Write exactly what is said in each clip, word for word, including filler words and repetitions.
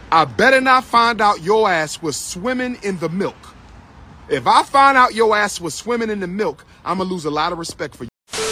I better not find out your ass was swimming in the milk. If I find out your ass was swimming in the milk, I'm gonna lose a lot of respect for you.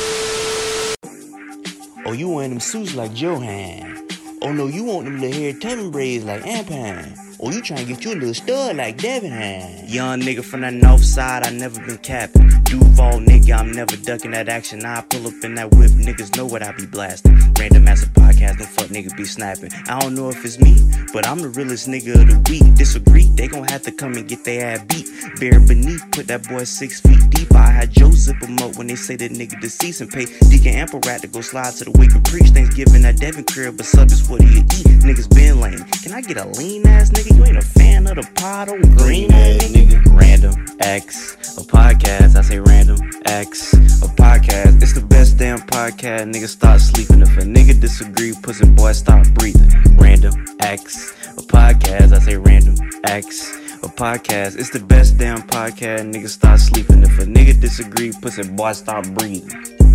Oh, you wearing them suits like Johan. Oh, no, you want them little hair tubbing braids like Ampan. Oh, you trying to get you a little stud like Devin had. Young nigga from the north side, I never been capping. Duval nigga, I'm never ducking that action. I pull up in that whip, niggas know what I be blasting. Random ass podcast, don't fuck niggas be snapping. I don't know if it's me, but I'm the realest nigga of the week. Disagree, they gon' have to come and get their ass beat. Bare beneath, put that boy six feet deep. I had Joe zip him up when they say that nigga deceased and pay Deacon Ample Rat to go slide to the wake and preach. Thanksgiving at Devin crib, but sub is what do you eat? Niggas been lame. Can I get a lean ass nigga? You ain't a fan of the pot or green ass nigga? Random X, a podcast. I say Random X, a podcast. It's the best damn podcast. Niggas start sleeping. If a nigga disagree, pussy boy stop breathing. Random X, a podcast. I say Random X, a podcast. It's the best damn podcast. Niggas start sleeping. If a nigga disagree, pussy boy stop breathing.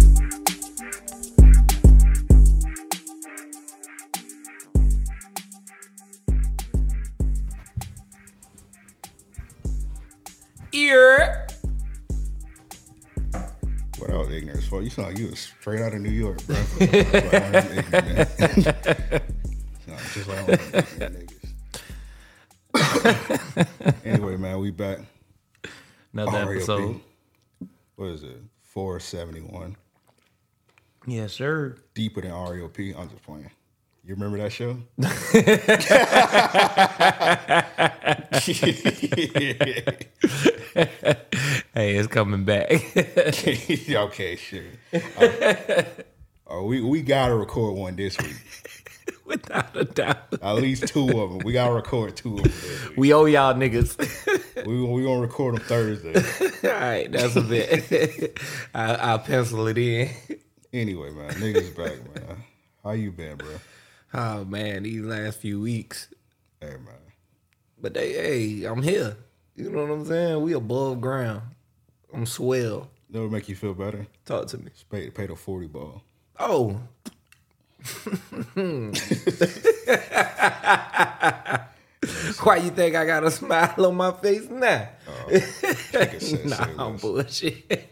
Ear. What else ignorance for? You sound like you was straight out of New York, bro. Ignorant, no, just like niggas. Anyway, man, we back. Another R A O P. episode. What is it? four seventy-one. Yes, sir. Deeper than R A O P. I'm just playing. You remember that show? Hey, it's coming back. Okay, sure. Uh, uh, we we gotta record one this week. Without a doubt. At least two of them. We gotta record two of them this week. We owe y'all niggas. We we gonna record them Thursday. All right, that's a bit. I, I'll pencil it in. Anyway, man, niggas back, man. How you been, bro? Oh man, these last few weeks. Hey, man. But they, hey, I'm here. You know what I'm saying? We above ground. I'm swell. That would make you feel better. Talk to me. Pay, pay the forty ball. Oh. Why you think I got a smile on my face now? Uh, nah, I'm bullshit.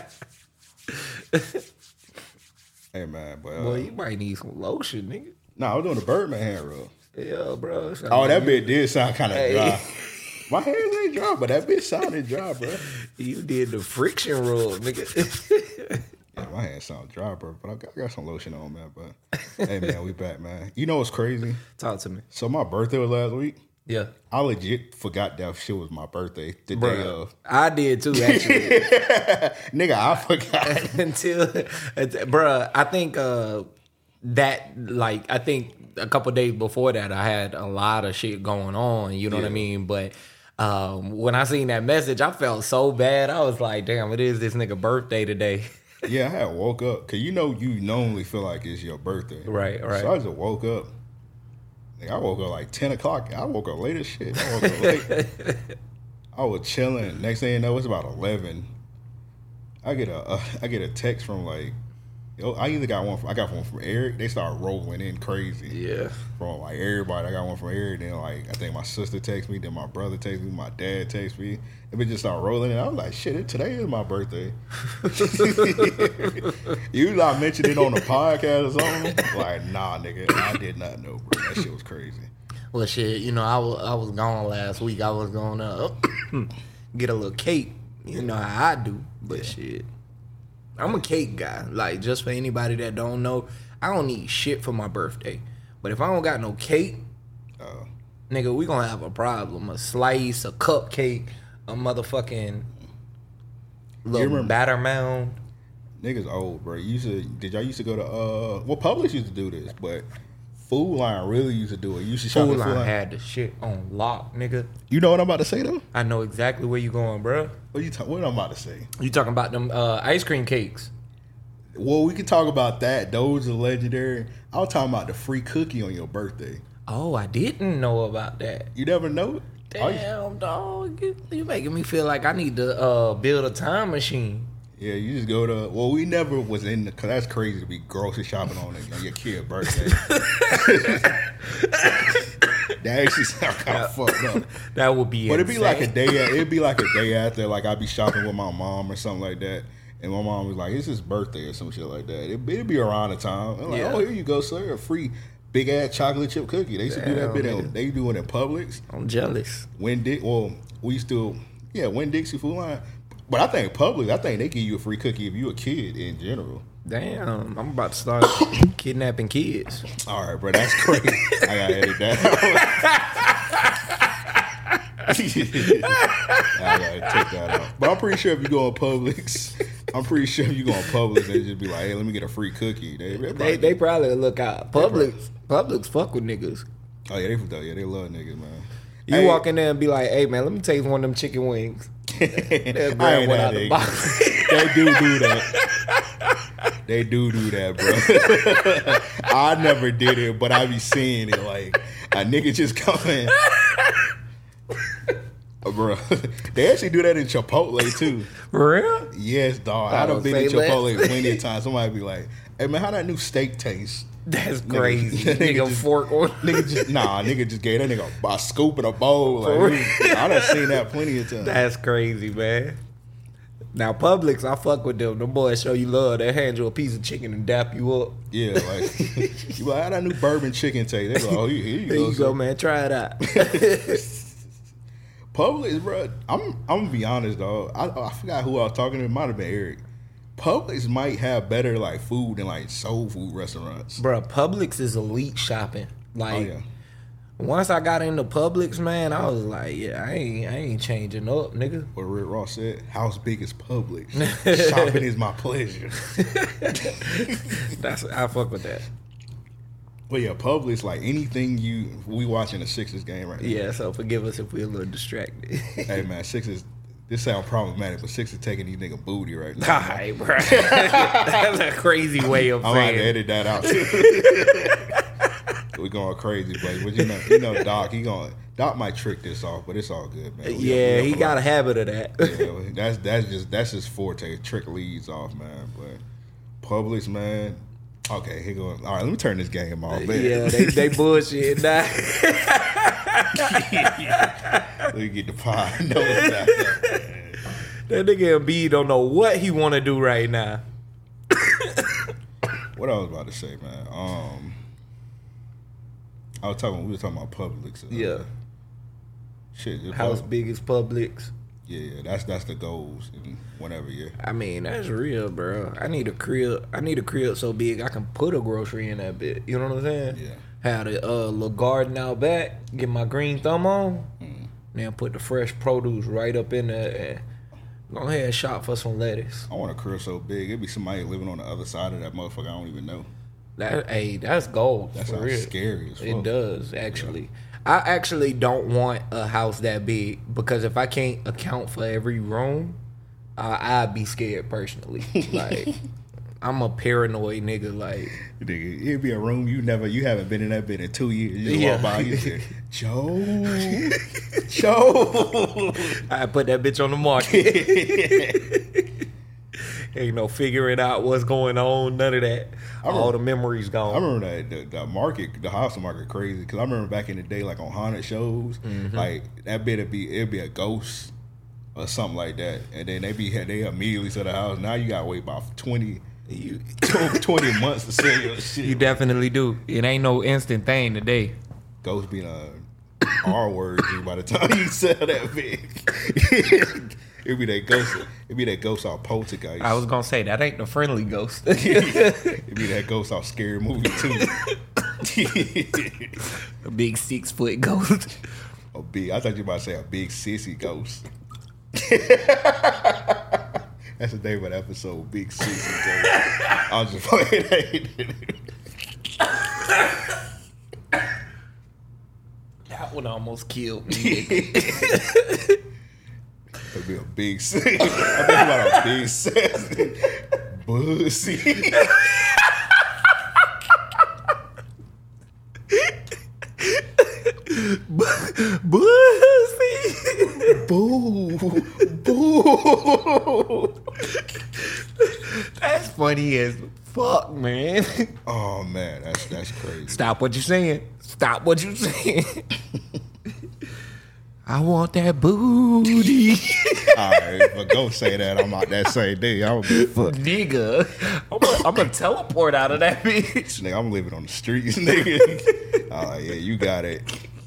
Hey, man, but uh, Boy, you might need some lotion, nigga. nah, I was doing the Birdman hand rub. Yeah, bro. Oh, that bit did sound kind of Hey. dry. My hands ain't dry, but that bit sounded dry, bro. You did the friction rub, nigga. Yeah, my hands sound dry, bro. But I got, I got some lotion on, man. But hey, man, we back, man. You know what's crazy? Talk to me. So my birthday was last week. Yeah. I legit forgot that shit was my birthday the day Bruh, of. I did too, actually. Nigga, I forgot. until, until bruh, I think uh, that, like, I think a couple days before that, I had a lot of shit going on, you know Yeah. what I mean? But um, when I seen that message, I felt so bad. I was like, damn, it is this nigga birthday today. Yeah, I had woke up. Because you know you normally feel like it's your birthday. Right, right. So I just woke up. Nigga, I woke up like ten o'clock. I woke up late as shit. I woke up late. I was chilling. Next thing you know, it's about eleven. I get a uh, I get a text from like, yo, I either got one from, I got one from Eric. They started rolling in crazy. Yeah. From like everybody. I got one from Eric. Then like I think my sister texted me. Then my brother texted me. My dad texted me. And we just started rolling in. I was like, shit, it, today is my birthday. You like mentioned it on the podcast or something? Like, nah, nigga, I did not know, bro. That shit was crazy. Well, shit, you know, I was, I was gone last week. I was going to get a little cake. You know how I do. But yeah. Shit, I'm a cake guy. Like, just for anybody that don't know, I don't need shit for my birthday. But if I don't got no cake, Uh, nigga, we gonna have a problem. A slice, a cupcake, a motherfucking little remember- batter mound. niggas old, bro. You used to, did y'all used to go to, uh, well, Publix used to do this, but Food Line really used to do it. You used to shop Food at Line Food Line. had the shit on lock, nigga. You know what I'm about to say, though? I know exactly where you going, bro. What you ta- what I'm about to say? You talking about them uh, ice cream cakes? Well, we can talk about that. Those are legendary. I was talking about the free cookie on your birthday. Oh, I didn't know about that. You never know? Damn, dog. You, you making me feel like I need to uh, build a time machine. Yeah, you just go to, well, we never was in the, because that's crazy to be grocery shopping on, on your kid's birthday. That actually sound kind of fucked up. That would be. But insane. it'd be like a day. It'd be like a day after. Like I'd be shopping with my mom or something like that, and my mom was like, "It's his birthday" or some shit like that. It, it'd be around the time. I'm like, Yeah. "Oh, here you go, sir, a free big ass chocolate chip cookie." They used to do that Damn, bit. nigga. In, they do it in Publix. I'm jealous. Win Dick. Well, we used to. Yeah, Win Dixie Food Line. But I think Publix. I think they give you a free cookie if you a kid in general. Damn, I'm about to start kidnapping kids. All right, bro, that's crazy. I gotta edit that out. I gotta take that out. But I'm pretty sure if you go on Publix, I'm pretty sure if you go on Publix, they just be like, "Hey, let me get a free cookie." They they They probably, they probably look out. Publix Publix fuck with niggas. oh yeah, they yeah they love niggas, man. You Hey, walk in there and be like, "Hey man, let me taste one of them chicken wings." I They'll ain't grab one that out the nigga. box. They do do that. They do do that, bro. I never did it, but I be seeing it like a nigga just coming. Bro, they actually do that in Chipotle too. For real? Yes, dog. I Oh, done been in say less. Chipotle plenty of times. Somebody be like, "Hey man, how that new steak taste?" That's Nigga- crazy. nigga Nigga, just- fork on. Nigga just nah, nigga just gave that nigga a scoop in a bowl. Like, I done seen that plenty of times. That's crazy, man. Now Publix, I fuck with them. Them boys show you love. They hand you a piece of chicken and dap you up. Yeah, like you like, how that new bourbon chicken taste? They be like, "Oh, here, here you There go, you sir." go, man. Try it out. Publix, bro. I'm I'm gonna be honest, dog. I, I forgot who I was talking to. It might have been Eric. Publix might have better like food than like soul food restaurants. Bro, Publix is elite shopping. Like, Oh yeah, once I got into Publix, man, I was like, yeah, I ain't, I ain't changing up, nigga. what Rick Ross said. House big is Publix. Shopping is my pleasure. That's I fuck with that. But yeah, Publix, like anything you we watching a Sixers game right now. Yeah, so forgive us if we're a little distracted. Hey man, Sixers. This sound problematic, but Sixers taking these nigga booty right now. All right, bro. That's a crazy way of I'm gonna have to saying. edit that out too. We going crazy, but but you know, you know, Doc, he going Doc might trick this off, but it's all good, man. We- Yeah, we he up got a for habit of that. it. Yeah, that's that's just that's just forte. Trick leads off, man. But Publix, man. Okay, here going. All right, let me turn this game off, man. Yeah, they, they bullshit. Nah. Let me get the pie. No, it's not that. That nigga M B don't know what he want to do right now. What I was about to say, man. Um, I was talking. We were talking about Publix. uh, Yeah. Shit. just House Pub- big as Publix. Yeah, yeah. That's that's the goals in whatever year. I mean, that's real, bro. I need a crib. I need a crib so big I can put a grocery in that bit. You know what I'm saying? Yeah. Have the uh, little garden out back. Get my green thumb on. Mm. Then put the fresh produce right up in there. And go ahead and shop for some lettuce. I want a crib so big. It'd be somebody living on the other side of that motherfucker. I don't even know. That hey, that's gold. That for sounds real. scary as fuck. It does actually. I actually don't want a house that big because if I can't account for every room, uh, I'd be scared personally. Like I'm a paranoid nigga. Like Nigga, it'd be a room you never, you haven't been in that bit in two years. You just Yeah. walk by, you say, Joe, Joe. I put that bitch on the market. Ain't no figuring out what's going on. None of that. remember- All the memories gone. I remember that the, the market, the house market, crazy. Cause I remember back in the day, like on haunted shows, Mm-hmm. like that bit'd be it'd be a ghost or something like that, and then they be they immediately to the house. Now you gotta wait about twenty, you, twenty months to sell your shit. you definitely do. It ain't no instant thing today. Ghost being a R word G, by the time you sell that big. It'd be that ghost. It'd be that ghost off Poltergeist. I was gonna say that ain't the friendly ghost. It'd be that ghost off Scary Movie too. A big six foot ghost. A big. I thought you were about to say a big sissy ghost. That's the name of the episode. Big sissy ghost. I was just playing. That one almost killed me. It'd be a big sissy. I think about a big sissy. Bussy. Bussy. Boo. Boo. That's funny as Fuck, man. Oh man, that's that's crazy. Stop what you saying. Stop what you saying. I want that booty. All right, but go say that. I'm out that same day. I'm gonna fuck. Nigga. I'm gonna, I'm gonna teleport out of that bitch. Nigga, I'm living on the streets, nigga. Oh yeah, you got it.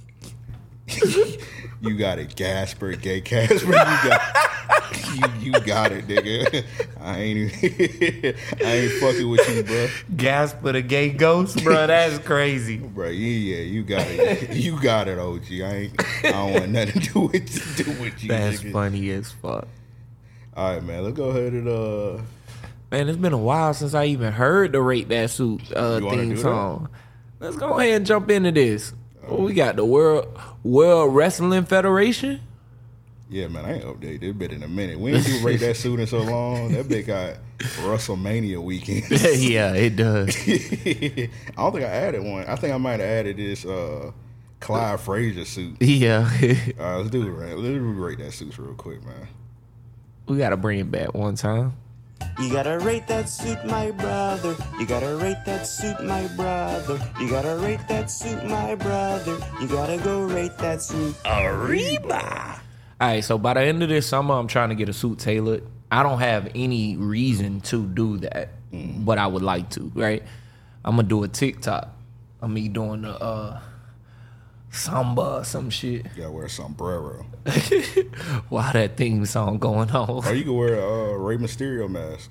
You got it, Gasper, gay Casper. You got you, you got it, nigga. I ain't even, I ain't fucking with you, bro. Gasper the gay ghost, bro. That's crazy. Bro, yeah, yeah, you got it. You got it, O G. I ain't I don't want nothing to do with do with you. That's nigga. funny as fuck. All right, man. Let's go ahead and uh Man, it's been a while since I even heard the Rate That Suit uh, You wanna theme do that? song. Let's go ahead and jump into this. What we got? The World World Wrestling Federation? yeah, man, I ain't updated. It's been in a minute. We ain't do Rate That Suit in so long. That bitch got WrestleMania weekend. Yeah, it does. I don't think I added one. I think I might have added this uh, Clyde Frazier suit. Yeah. All right, let's do it, right? Let's rate that suit real quick, man. We got to bring it back one time. You gotta rate that suit, my brother. You gotta rate that suit, my brother. You gotta rate that suit, my brother. You gotta go rate that suit. Arriba! All right, so by the end of this summer, I'm trying to get a suit tailored. I don't have any reason to do that, Mm. but I would like to, right? I'm going to do a TikTok. I'm me doing the uh, samba or some shit. You gotta wear a sombrero. Why that theme song going on? Or you can wear a uh, Rey Mysterio mask.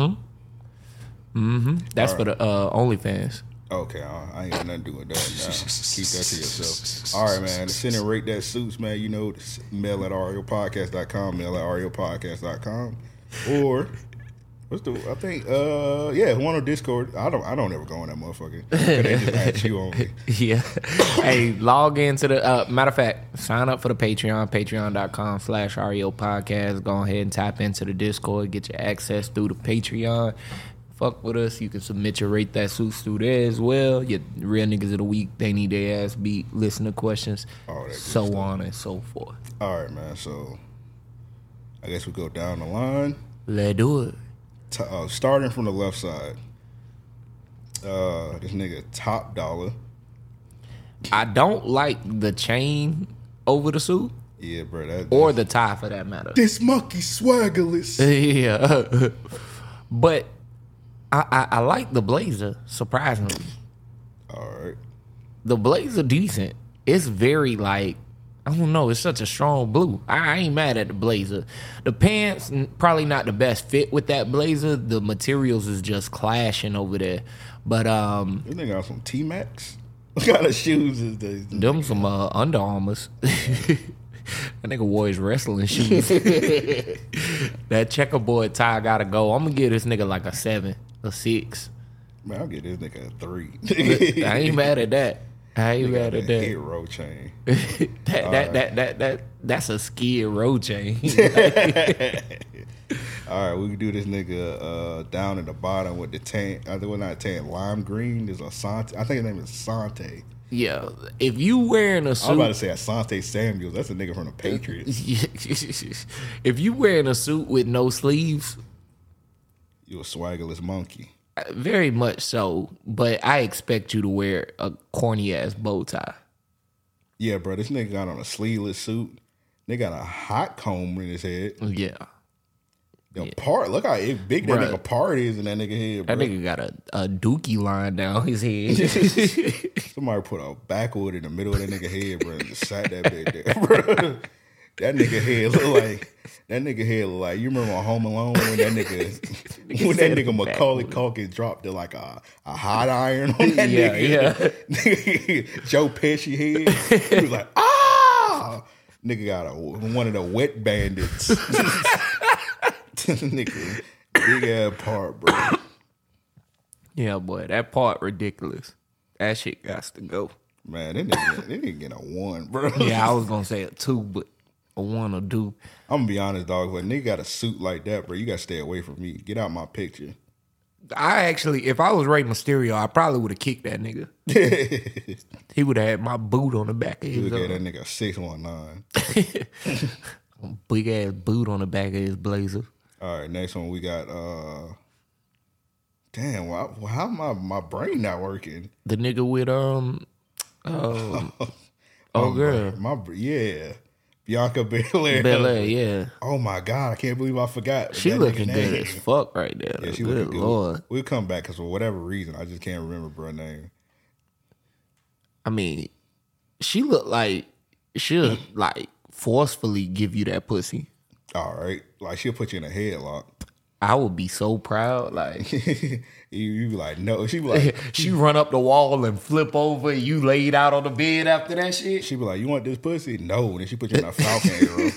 That's for the uh, OnlyFans. Okay, I, I ain't got nothing to do with that now. Keep that to yourself. All right, man. To send and rate that suits, man, you know, mail at R E O podcast dot com, mail at R E O podcast dot com. Or what's the I think uh yeah, one on Discord. I don't I don't ever go on that motherfucker. They just ask you on me. Yeah. Hey, log into the uh, matter of fact, sign up for the Patreon, patreon dot com slash R E O podcast. Go ahead and tap into the Discord, get your access through the Patreon. Fuck with us. You can submit your Rate That Suits through there as well. Your real niggas of the week, they need their ass beat, listen to questions, All that good so stuff. on and so forth. All right, man. So I guess we go down the line. Let's do it. T- uh, starting from the left side. Uh, this nigga Top Dollar. I don't like the chain over the suit Yeah, bro. That, or the tie for that matter. this monkey swaggerless. Yeah. But I, I, I like the blazer, surprisingly. All right. The blazer decent. It's very like, I don't know, it's such a strong blue. I, I ain't mad at the blazer. The pants, n- probably not the best fit with that blazer. The materials is just clashing over there. But um, This nigga got some T Max. What kind of shoes is this? them some uh, Under Armours. That nigga wore his wrestling shoes. That checkerboard tie gotta go. I'm gonna give this nigga like a seven, a six. Man, I'll get this nigga a three. I ain't mad at that. I ain't Nigga mad got at that that. hero chain. that, that, that that that that's a skid road chain. All right, we can do this nigga uh, down at the bottom with the tan. I think we're not tan. Lime green. There's Asante. I think his name is Asante. Yeah, if you wearing a I was about to suit, say Asante Samuels. That's a nigga from the Patriots. if you wearing a suit with no sleeves, You a swaggerless monkey. very much so. But I expect you to wear a corny ass bow tie. Yeah, bro. This nigga got on a sleeveless suit. They got a hot comb in his head. Yeah, The part. Look how big that Bruh. nigga part is in that nigga head, bro. that nigga got a, a dookie line down his head. Somebody put a backwood in the middle of that nigga head, bro, and just sat that bitch there, bro. That nigga head look like that nigga head look like you remember on Home Alone when that nigga when that nigga Macaulay Culkin dropped it like a, a hot iron on that Yeah, nigga. Joe Pesci head. He was like, ah, nigga got a one of the wet bandits. Nigga, big ass part, bro. Yeah, boy, that part ridiculous. That shit got to go. Man, they didn't, they didn't get a one, bro. Yeah, I was gonna say a two, but a one or two. I'm gonna be honest, dog. When nigga got a suit like that, bro, you gotta stay away from me. Get out my picture. I actually, if I was Rey Mysterio, I probably would have kicked that nigga. He would have had my boot on the back of his Look at uh, that nigga six one nine. big ass boot on the back of his blazer. All right, next one we got uh Damn, why, how my my brain not working? The nigga with um, um oh, Oh, girl, my, my yeah, Bianca Belair. Belair, yeah. Oh my god, I can't believe I forgot. She that looking nigga good name. as fuck right there. Yeah, she good looking good. Lord. We'll come back because for whatever reason, I just can't remember bro name. I mean, she look like she'll like forcefully give you that pussy. All right, like she'll put you in a headlock. I would be so proud. Like you, you be like, no. She be like, she run up the wall and flip over. And you laid out on the bed after that shit. she be like, you want this pussy? No. And then she put you in a falcon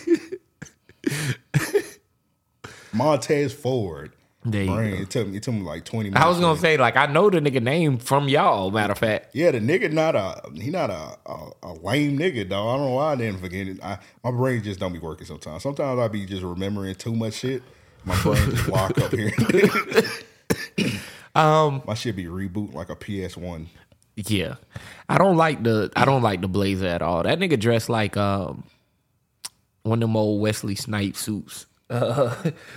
arrow. Montez Ford. There you Brain. go. It took me. It took me like twenty minutes. I was gonna to- say like I know the nigga name from y'all. Matter of fact, Yeah, the nigga not a he not a, a, a lame nigga, dog. I don't know why I didn't forget it. I, my brain just don't be working sometimes. Sometimes I be just remembering too much shit. My brain just lock up here. um, my shit be reboot like a P S one. yeah, I don't like the I don't like the blazer at all. That nigga dressed like um one of them old Wesley Snipes suits. Uh,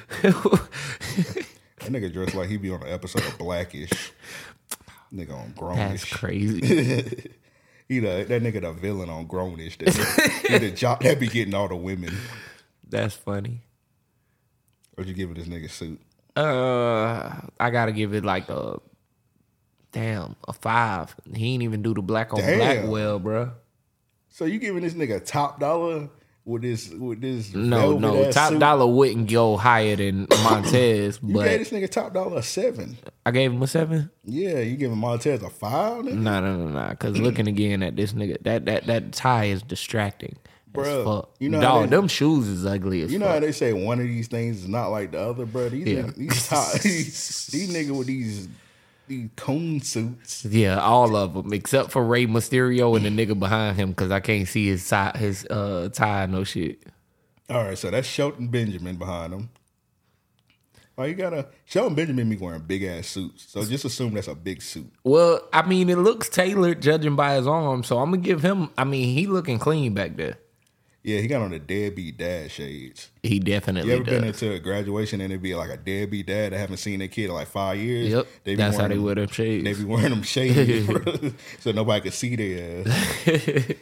That nigga dressed like he be on an episode of Blackish. Nigga on Grownish. that's crazy. He the, that nigga the villain on Grownish. That, he the job that be getting all the women. That's funny. What'd you give this nigga suit? Uh, I gotta give it like a damn a five. He ain't even do the black on Damn. black well, bruh. So you giving this nigga top dollar with this with this No, no, velvet-ass top suit? dollar wouldn't go higher than Montez, You but gave this nigga top dollar a seven. I gave him a seven. Yeah, you giving Montez a five, nigga? No, no, no, no. Because looking again at this nigga, that that that tie is distracting. As Bruh, fuck. you know how Dog, they- them shoes is ugly as You know how fuck. they say one of these things is not like the other, bro? These Yeah. niggas, these, top, these, these niggas with these these cone suits. Yeah, all of them except for Rey Mysterio and the nigga behind him because I can't see his tie, his uh tie, no shit. All right, so that's Shelton Benjamin behind him. Oh, you gotta Shelton Benjamin be wearing big ass suits, so just assume that's a big suit. Well, I mean, it looks tailored judging by his arm, so I'm gonna give him. I mean, he looking clean back there. Yeah, he got on the deadbeat dad shades. He definitely You ever does. been into a graduation and it'd be like a deadbeat dad that haven't seen their kid in like five years? Yep, They be that's how wearing they them- wear them shades. They be wearing them shades, bro, so nobody could see their ass.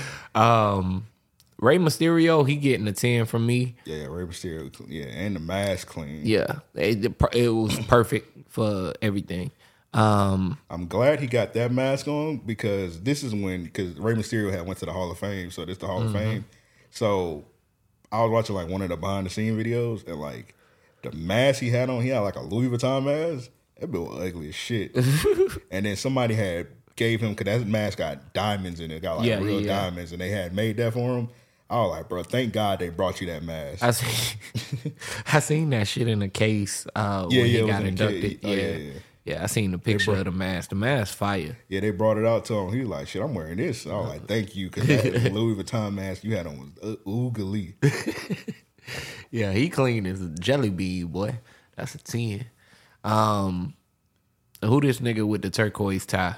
um, Rey Mysterio, he getting a ten from me. Yeah, Rey Mysterio, yeah, and the mask clean. Yeah, it, it was perfect for everything. Um, I'm glad he got that mask on because this is when because Rey Mysterio had went to the Hall of Fame, so this the Hall Mm-hmm. of Fame. So I was watching like one of the behind the scene videos and like the mask he had on, he had like a Louis Vuitton mask. That bill was ugly as shit. And then somebody had gave him because that mask got diamonds in it, got like Yeah, real yeah, yeah. diamonds, and they had made that for him. I was like, bro, thank God they brought you that mask. I seen, I seen that shit in a case uh, Yeah, when yeah, it he was got in a inducted. case. Oh, yeah. yeah, yeah. Yeah, I seen the picture of the mask. The mask fire. Yeah, they brought it out to him. He was like, shit, I'm wearing this. I was like, thank you, because that Louis Vuitton mask you had on was uh, oogly. Yeah, he clean as a jelly bean, boy. That's a ten. Um, who this nigga with the turquoise tie?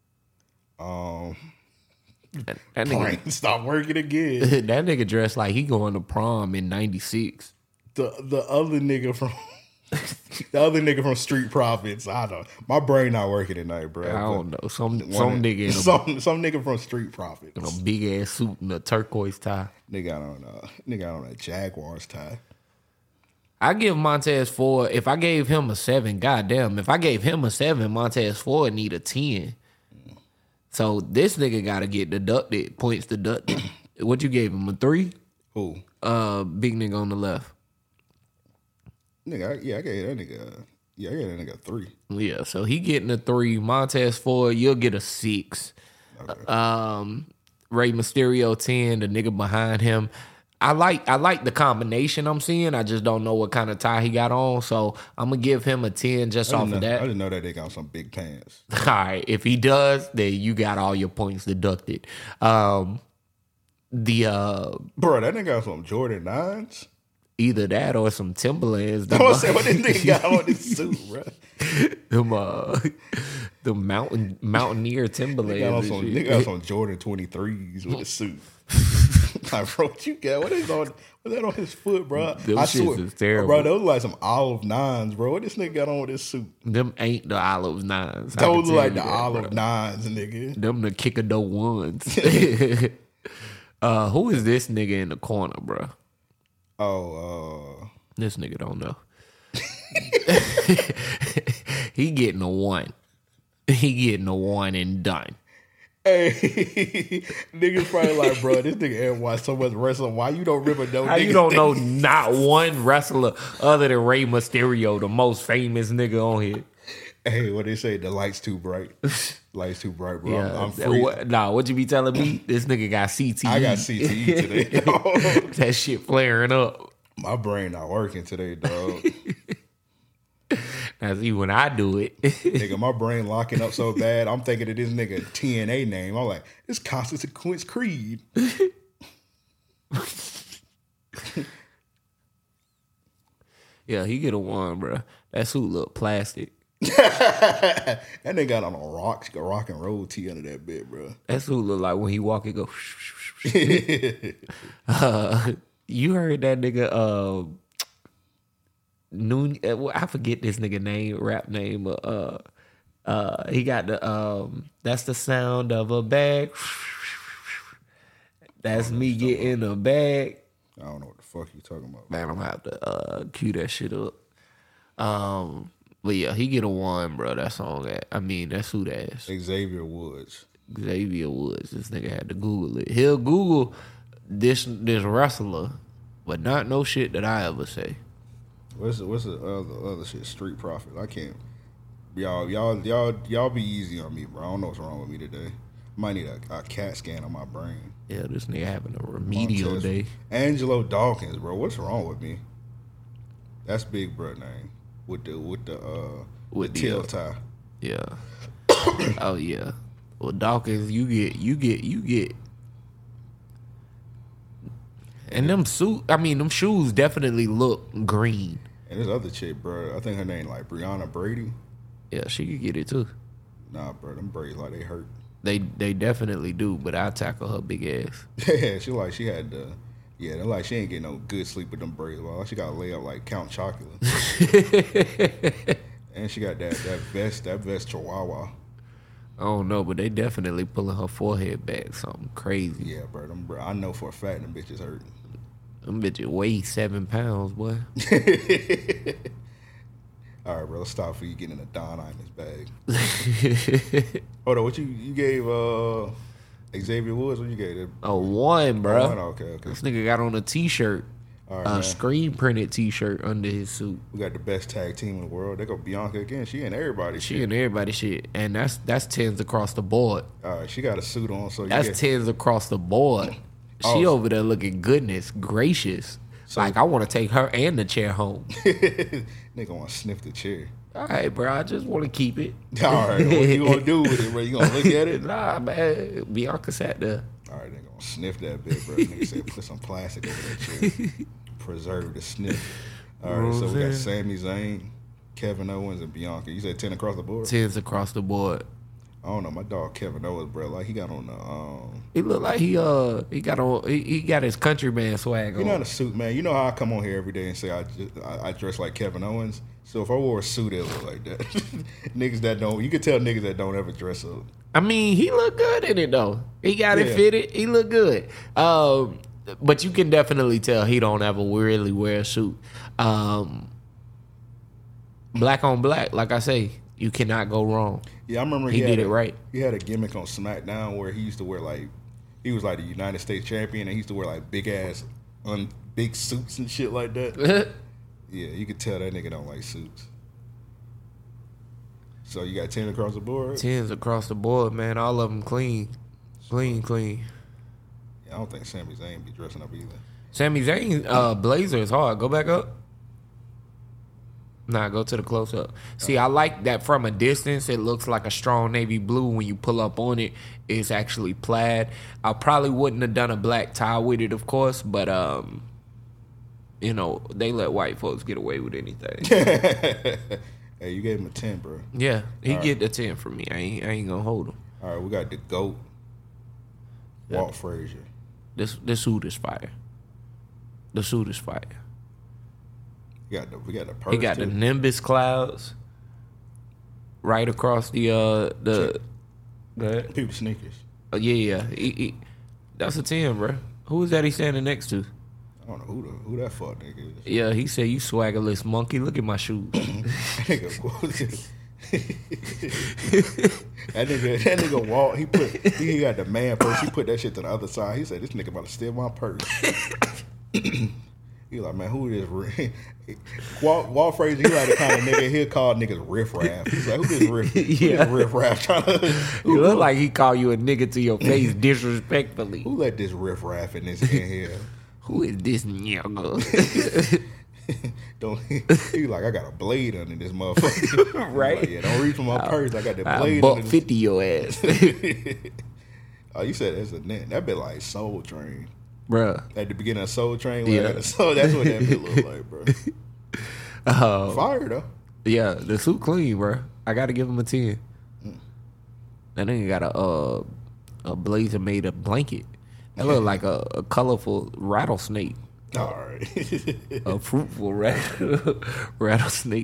Um, That, that nigga, Brain, stop working again. that nigga dressed like he going to prom in ninety-six. The the other nigga from the other nigga from Street Profits. I don't. My brain not working tonight, bro. I don't know. Some One some of- nigga in a, some some nigga from Street Profits. in a big ass suit and a turquoise tie. Nigga on a nigga on a Jaguars tie. I give Montez Ford. If I gave him a seven, goddamn. If I gave him a seven, Montez Ford need a ten. So this nigga got to get deducted, points deducted. What you gave him, a three? Who? Uh, big nigga on the left. Nigga, I, yeah, I gave that nigga. Yeah, I gave that nigga a three. Yeah, so he getting a three. Montez Ford, you'll get a six. Okay. Um, Rey Mysterio ten. The nigga behind him. I like I like the combination I'm seeing. I just don't know what kind of tie he got on, so I'm gonna give him a ten just I off didn't of know, I that. didn't know that they got some big pants. All right, if he does, then you got all your points deducted. Um, the uh, Bro, that nigga got some Jordan nines. either that or some Timberlands. I was saying, what this nigga got on this suit, bro? them uh, the mountain mountaineer Nigga got on Timberlands. some, and nigga shit. got some Jordan twenty-threes with a suit. Like, bro, what you got? What is on? What's that on his foot, bro? Them I shits swear, is terrible. bro. Those look like some olive nines, bro. What this nigga got on with this suit? Them ain't the olive nines. I can Those tell look like you the that, olive bro. nines, nigga. Them the kickado ones. uh, who is this nigga in the corner, bro? Oh, uh, This nigga don't know. He getting a one. He getting a one and done. hey, niggas probably like, bro, this nigga ever watched so much wrestling. Why you don't remember no? How niggas you don't know things? not one wrestler other than Rey Mysterio, the most famous nigga on here? Hey, what they say? The lights too bright. Lights too bright, bro. Yeah, I'm, I'm free. What, nah, what you be telling me? This nigga got C T E. I got C T E today. dog. That shit flaring up. My brain not working today, dog. Now see, when I do it, Nigga, my brain locking up so bad. I'm thinking of this nigga T N A name. I'm like, it's Consequence Creed. yeah, he get a one, bro. That suit look plastic. That nigga got on a rock, a rock and roll tee under that bit, bro. That suit look like when he walk, it go. uh, you heard that nigga? Uh, Noon, I forget this nigga name, rap name. Uh, uh, he got the um. That's the sound of a bag. That's me getting a bag. I don't know what the fuck you talking about. Man, I'm gonna have to uh cue that shit up. Um, but yeah, he get a one, bro. That song, at, I mean, that suit ass. Xavier Woods. Xavier Woods. This nigga had to Google it. He'll Google this this wrestler, but not no shit that I ever say. What's the, what's the other other shit? Street Profits. I can't. Y'all y'all y'all y'all be easy on me, bro. I don't know what's wrong with me today. Might need a, a CAT scan on my brain. Yeah, this nigga having a remedial Montez. day. Angelo Dawkins, bro. What's wrong with me? That's Big Bro name with the with the uh With the the, tail uh, tie. Yeah. Oh yeah. Well, Dawkins, you get, you get, you get. And them suit, I mean, them shoes definitely look green. And this other chick, bro. I think her name like Brianna Brady. Yeah, she could get it too. Nah, bro. Them braids like they hurt. They they definitely do, but I tackle her big ass. Yeah, she like she had the. Yeah, they're like she ain't getting no good sleep with them braids. Well, she got to lay up like Count Chocula. And she got that that vest, that vest Chihuahua. I don't know, but they definitely pulling her forehead back something crazy. Yeah, bro. Them, bro I know for a fact them bitches hurt. Them bitches weigh seven pounds, boy. All right, bro. Let's stop before you get in a Don Imus bag. Hold on, what you you gave uh, Xavier Woods? What you gave him? A one, bro. One? Okay, okay. This nigga got on a t-shirt, All right, a man. screen printed t-shirt under his suit. We got the best tag team in the world. They go Bianca again. She and everybody. She shit. and everybody shit, and that's that's tens across the board. All right, she got a suit on, so you That's get, tens across the board. She Oh. over there looking goodness gracious. So- like I want to take her and the chair home. nigga want to sniff the chair. All right, bro. I just want to keep it. All right, what you gonna do with it, bro? You gonna look at it? Nah, man. Bianca sat there. All right, nigga gonna sniff that bit, bro. Nigga said put some plastic over that chair. Preserve the sniff. All right, so we got Sami Zayn, Kevin Owens, and Bianca. You said ten across the board? Tens across the board. I don't know. My dog Kevin Owens, bro, like he got on the um. He look like he uh he got on he, he got his countryman swag You're on. not a suit man. You know how I come on here every day and say I, just, I I dress like Kevin Owens. So if I wore a suit, it look like that. Niggas that don't, you can tell niggas that don't ever dress up. I mean, he look good in it though. He got Yeah. it fitted. He look good. Um, but you can definitely tell he don't ever really wear a suit. Um, black on black, like I say, you cannot go wrong. Yeah, I remember He he, had did it a, right. He had a gimmick on SmackDown where he used to wear like, he was like the United States champion and he used to wear like big ass, un, big suits and shit like that. Yeah, you could tell that nigga don't like suits. So you got ten across the board? Tens across the board, man. All of them clean, clean, clean. Yeah, I don't think Sami Zayn be dressing up either. Sami Zayn uh, blazer is hard. Go back up. Nah, go to the close up. See, I like that from a distance. It looks like a strong navy blue. When you pull up on it, it's actually plaid. I probably wouldn't have done a black tie with it, of course, but um, you know, they let white folks get away with anything. Hey, you gave him a ten, bro. Yeah, he All get the ten from me. I ain't, I ain't gonna hold him. All right, we got the GOAT, Walt Frazier. This this suit is fire. The suit is fire. We got the we got the purse. He got too. the Nimbus clouds right across the uh the the people sneakers. uh, yeah yeah. He, he, that's a ten, bro. Who is that he standing next to? I don't know who the, who that fuck nigga is. Yeah, he said, "You swaggerless monkey. Look at my shoes." that nigga, that nigga, that nigga walk. He put he got the man purse. He put that shit to the other side. He said, "This nigga about to steal my purse." He like, man, who is Walt, Walt Frazier? He like the kind of nigga he'll call niggas riffraff. He's like, who this riff? Yeah. Who this riffraff trying to? You look like he call you a nigga to your face disrespectfully. Who let this riffraff in this in here? Who is this nigga? Don't he like I got a blade under this motherfucker? Right? Like, yeah, don't reach for my purse. I got the I blade. buck under this. fifty your ass, Oh, you said that's a net. That bit like Soul Train. bruh. At the beginning of Soul Train, when Yeah. I got the soul, that's what that bit look like, bro. Uh, Fire though. yeah, the suit clean, bruh. I gotta give him a ten. That nigga got a uh, a blazer made of blanket. That look like a, a colorful rattlesnake, All right. a fruitful rat- rattlesnake.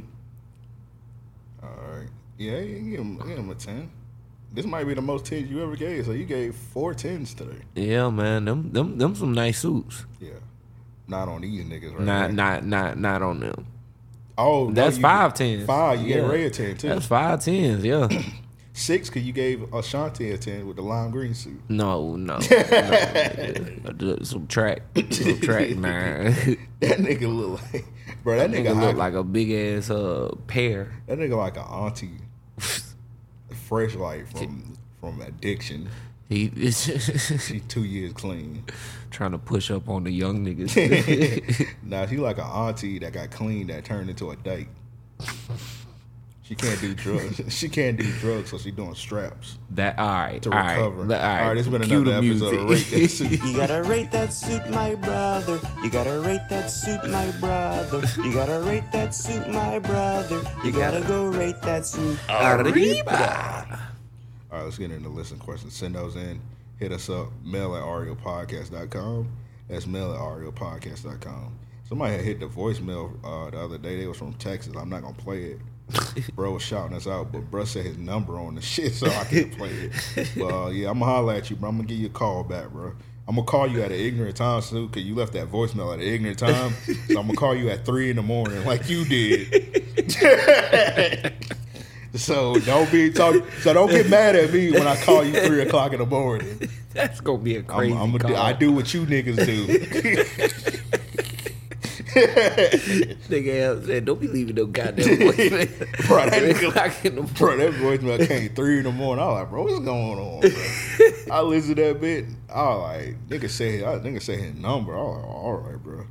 All right. Yeah, you can give him, give him a ten. This might be the most tens you ever gave. So you gave four tens today. Yeah, man, them them them some nice suits. Yeah. Not on these niggas, right? Not now. not not not on them. Oh, no, That's you- five tens. Five. You Yeah. gave Ray a ten too. That's five tens. Yeah. Six, because you gave Ashanti a ten with the lime green suit. No, no, no. nigga. Subtract, subtract, man. That nigga look like, bro. That, That nigga, nigga high- look like a big ass uh pear. that nigga like an auntie, fresh like from from addiction. He is She two years clean. trying to push up on the young niggas. Nah, she like an auntie that got clean that turned into a dyke. She can't do drugs. She can't do drugs, so she doing straps That all right, to all right, recover. all right. All right, it's been Cue another the episode of music. Rate That Suit. You gotta rate that suit, my brother. You gotta rate that suit, my brother. You gotta rate that suit, my brother. You gotta go rate that suit. Arriba. All right, let's get into listen questions. Send those in. Hit us up. Mail at ario podcast dot com. That's mail at ario podcast dot com. Somebody had hit the voicemail uh, the other day. They was from Texas. I'm not going to play it. Bro was shouting us out, but bro said his number on the shit, so I can't play it. But uh, yeah, I'm going to holler at you, bro. I'm going to give you a call back, bro. I'm going to call you at an ignorant time, too, because you left that voicemail at an ignorant time. So I'm going to call you at three in the morning like you did. So don't be talking. So don't get mad at me when I call you three o'clock in the morning. That's gonna be a I'm, crazy I'm a, call. I do what you niggas do. Nigga else said, don't be leaving no goddamn voicemail. Bro, that Three nigga- o'clock in the morning. Bro, that voicemail came three in the morning. I was like, bro, what's going on, bro? I listened to that bit. I was like, nigga said, I, nigga said his number. I was like, all right, bro.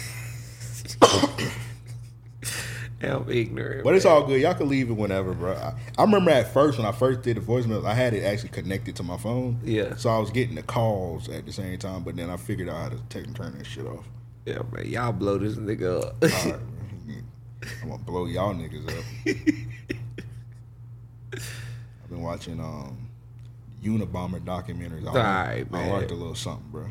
I'm ignorant. But it's man. all good. Y'all can leave it whenever, bro. I, I remember at first when I first did the voicemail, I had it actually connected to my phone. Yeah. So I was getting the calls at the same time, but then I figured out how to take and turn that shit off. Yeah, man. Y'all blow this nigga up. All right, man. I'm gonna blow y'all niggas up. I've been watching um Unabomber documentaries. I All learned- right, I man. learned a little something, bro.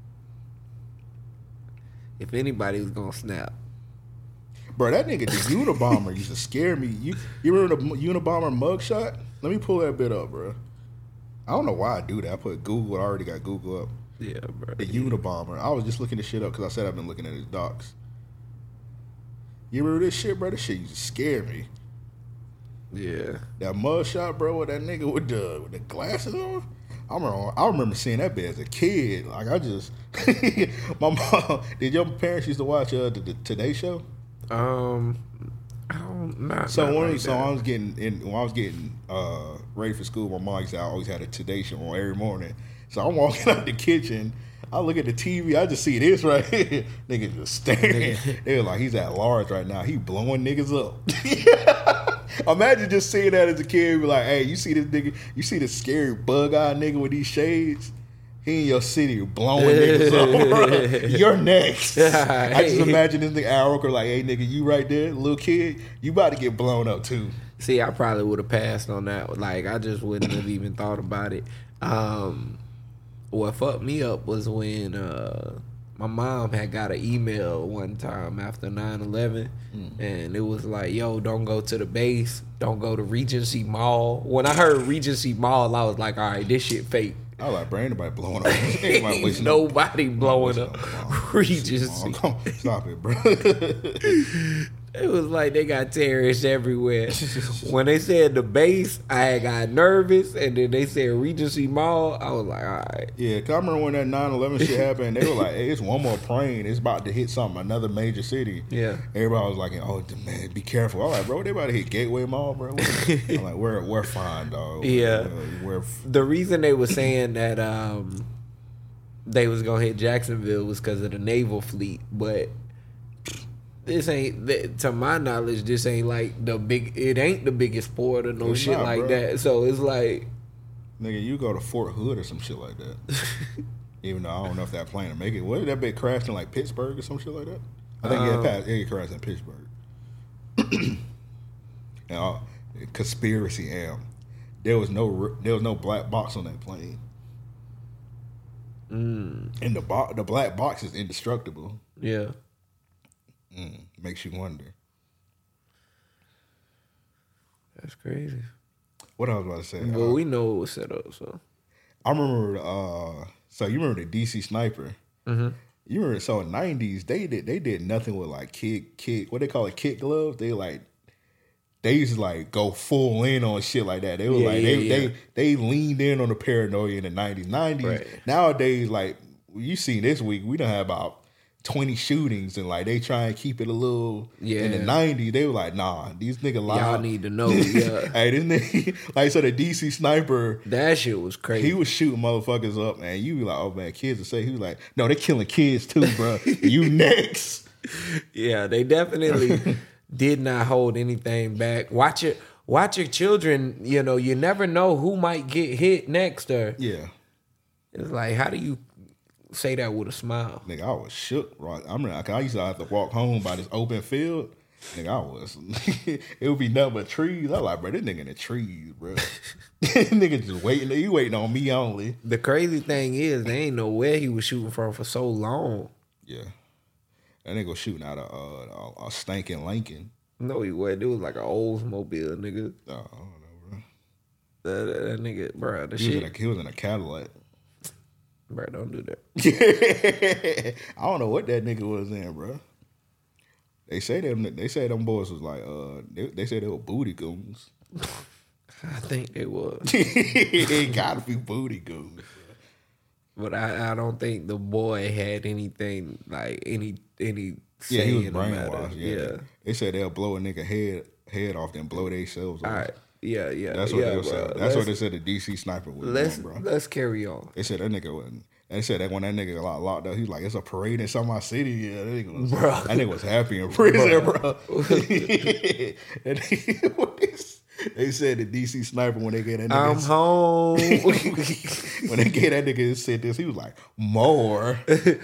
If anybody was gonna snap, Bro, that nigga, the Unabomber, used to scare me. You you remember the Unabomber mugshot? Let me pull that bit up, bro. I don't know why I do that. I put Google. I already got Google up. yeah, bro. The Unabomber. I was just looking this shit up because I said I've been looking at his docs. You remember this shit, bro? This shit used to scare me. Yeah. That mugshot, bro, with that nigga with the with the glasses on. I remember, I remember seeing that bit as a kid. Like I just, my mom. Did your parents used to watch uh, the, the Today Show? Um, I don't not. So not when like so that. I was getting in when I was getting uh, ready for school, my mom used to always had a Today Show on every morning. So I'm walking out the kitchen. I look at the T V. I just see this right here. Nigga just staring. They were like, he's at large right now. He blowing niggas up. Imagine just seeing that as a kid. Be like, hey, you see this nigga? You see this scary bug-eyed nigga with these shades? He in your city blowing niggas up, bro. You're next. I just imagine this nigga Al Roker like, hey, nigga, you right there, little kid. You about to get blown up, too. See, I probably would have passed on that. Like, I just wouldn't have even thought about it. Um, what fucked me up was when uh, my mom had got an email one time after nine eleven, mm. and it was like, yo, don't go to the base, don't go to Regency Mall. When I heard Regency Mall, I was like, all right, this shit fake. I was like, bro, ain't nobody blowing up. Ain't Ain't nobody blowing up Regency. Come on, stop it, bro. It was like they got terrorists everywhere. When they said the base, I got nervous, and then they said Regency Mall. I was like, all right. Yeah, cause I remember when that nine eleven shit happened, they were like, hey, it's one more plane. It's about to hit something, another major city. Yeah. Everybody was like, oh, man, be careful. I was like, bro, they about to hit Gateway Mall, bro. I'm like, we're, we're fine, dog. Yeah. We're, we're f- the reason they were saying that um, they was going to hit Jacksonville was because of the naval fleet, but... This ain't, to my knowledge, this ain't like the big, it ain't the biggest port or no it's shit not, like bro. that. So it's like. Nigga, you go to Fort Hood or some shit like that. Even though I don't know if that plane will make it. What did that bitch crash in like Pittsburgh or some shit like that? I think um, yeah, it crashed in Pittsburgh. And uh, conspiracy am. There was no there was no black box on that plane. Mm. And the bo- the black box is indestructible. Yeah. Mm, makes you wonder. That's crazy. What I was about to say? Well, uh, we know it was set up, so. I remember, uh, so you remember the D C Sniper? Mm-hmm. You remember, so in the nineties, they did they did nothing with like kid, kid, what they call it, kid gloves? They like, they used to like go full in on shit like that. They were Yeah, like, yeah, they, yeah. they they leaned in on the paranoia in the nineties. nineties, Right. Nowadays, like, you seen this week, we done have about twenty shootings, and like they try and keep it a little. Yeah. In the nineties, they were like, nah, these niggas lie. Y'all need to know, yeah. Hey, this nigga, like, so the D C Sniper, That shit was crazy. he was shooting motherfuckers up, man. You be like, oh man, kids will say, he was like, no, they killing kids too, bro. You next. Yeah, they definitely did not hold anything back. Watch it. Watch your children. You know, you never know who might get hit next. Or Yeah. it's like, how do you say that with a smile? Nigga, I was shook, right? I mean, I used to have to walk home by this open field. Nigga, I was, it would be nothing but trees. I was like, bro, this nigga in the trees, bro. Nigga just waiting, he waiting on me only. The crazy thing is, they ain't know where he was shooting from for so long. Yeah. That nigga was shooting out of uh, a, a stinking Lincoln. No, he wasn't. It was like an Oldsmobile, nigga. Oh, I don't know, bro. That, that, that nigga, bro, the He shit. was, in a, he was in a Cadillac. Bro, don't do that. I don't know what that nigga was in, bro. They say them. They say them boys was like. Uh, they, they say they were booty goons. I think they was. They gotta be booty goons. But I, I don't think the boy had anything like any any. Yeah, he was saying about brainwashed. it. Yeah. yeah. They said they'll blow a nigga head head off, then blow themselves off. All right. Yeah, yeah. That's what yeah, they bro. said. That's let's, what they said. The D C Sniper was Let's doing, bro. let's carry on. They said that nigga wasn't. They said that when that nigga got locked up, he was like, "It's a parade in some of my city." Yeah, that nigga was. Bro. That nigga was happy in prison, bro. And they said the D C Sniper when they get that nigga. I'm home. When they gave that nigga his sentence, he was like, "More."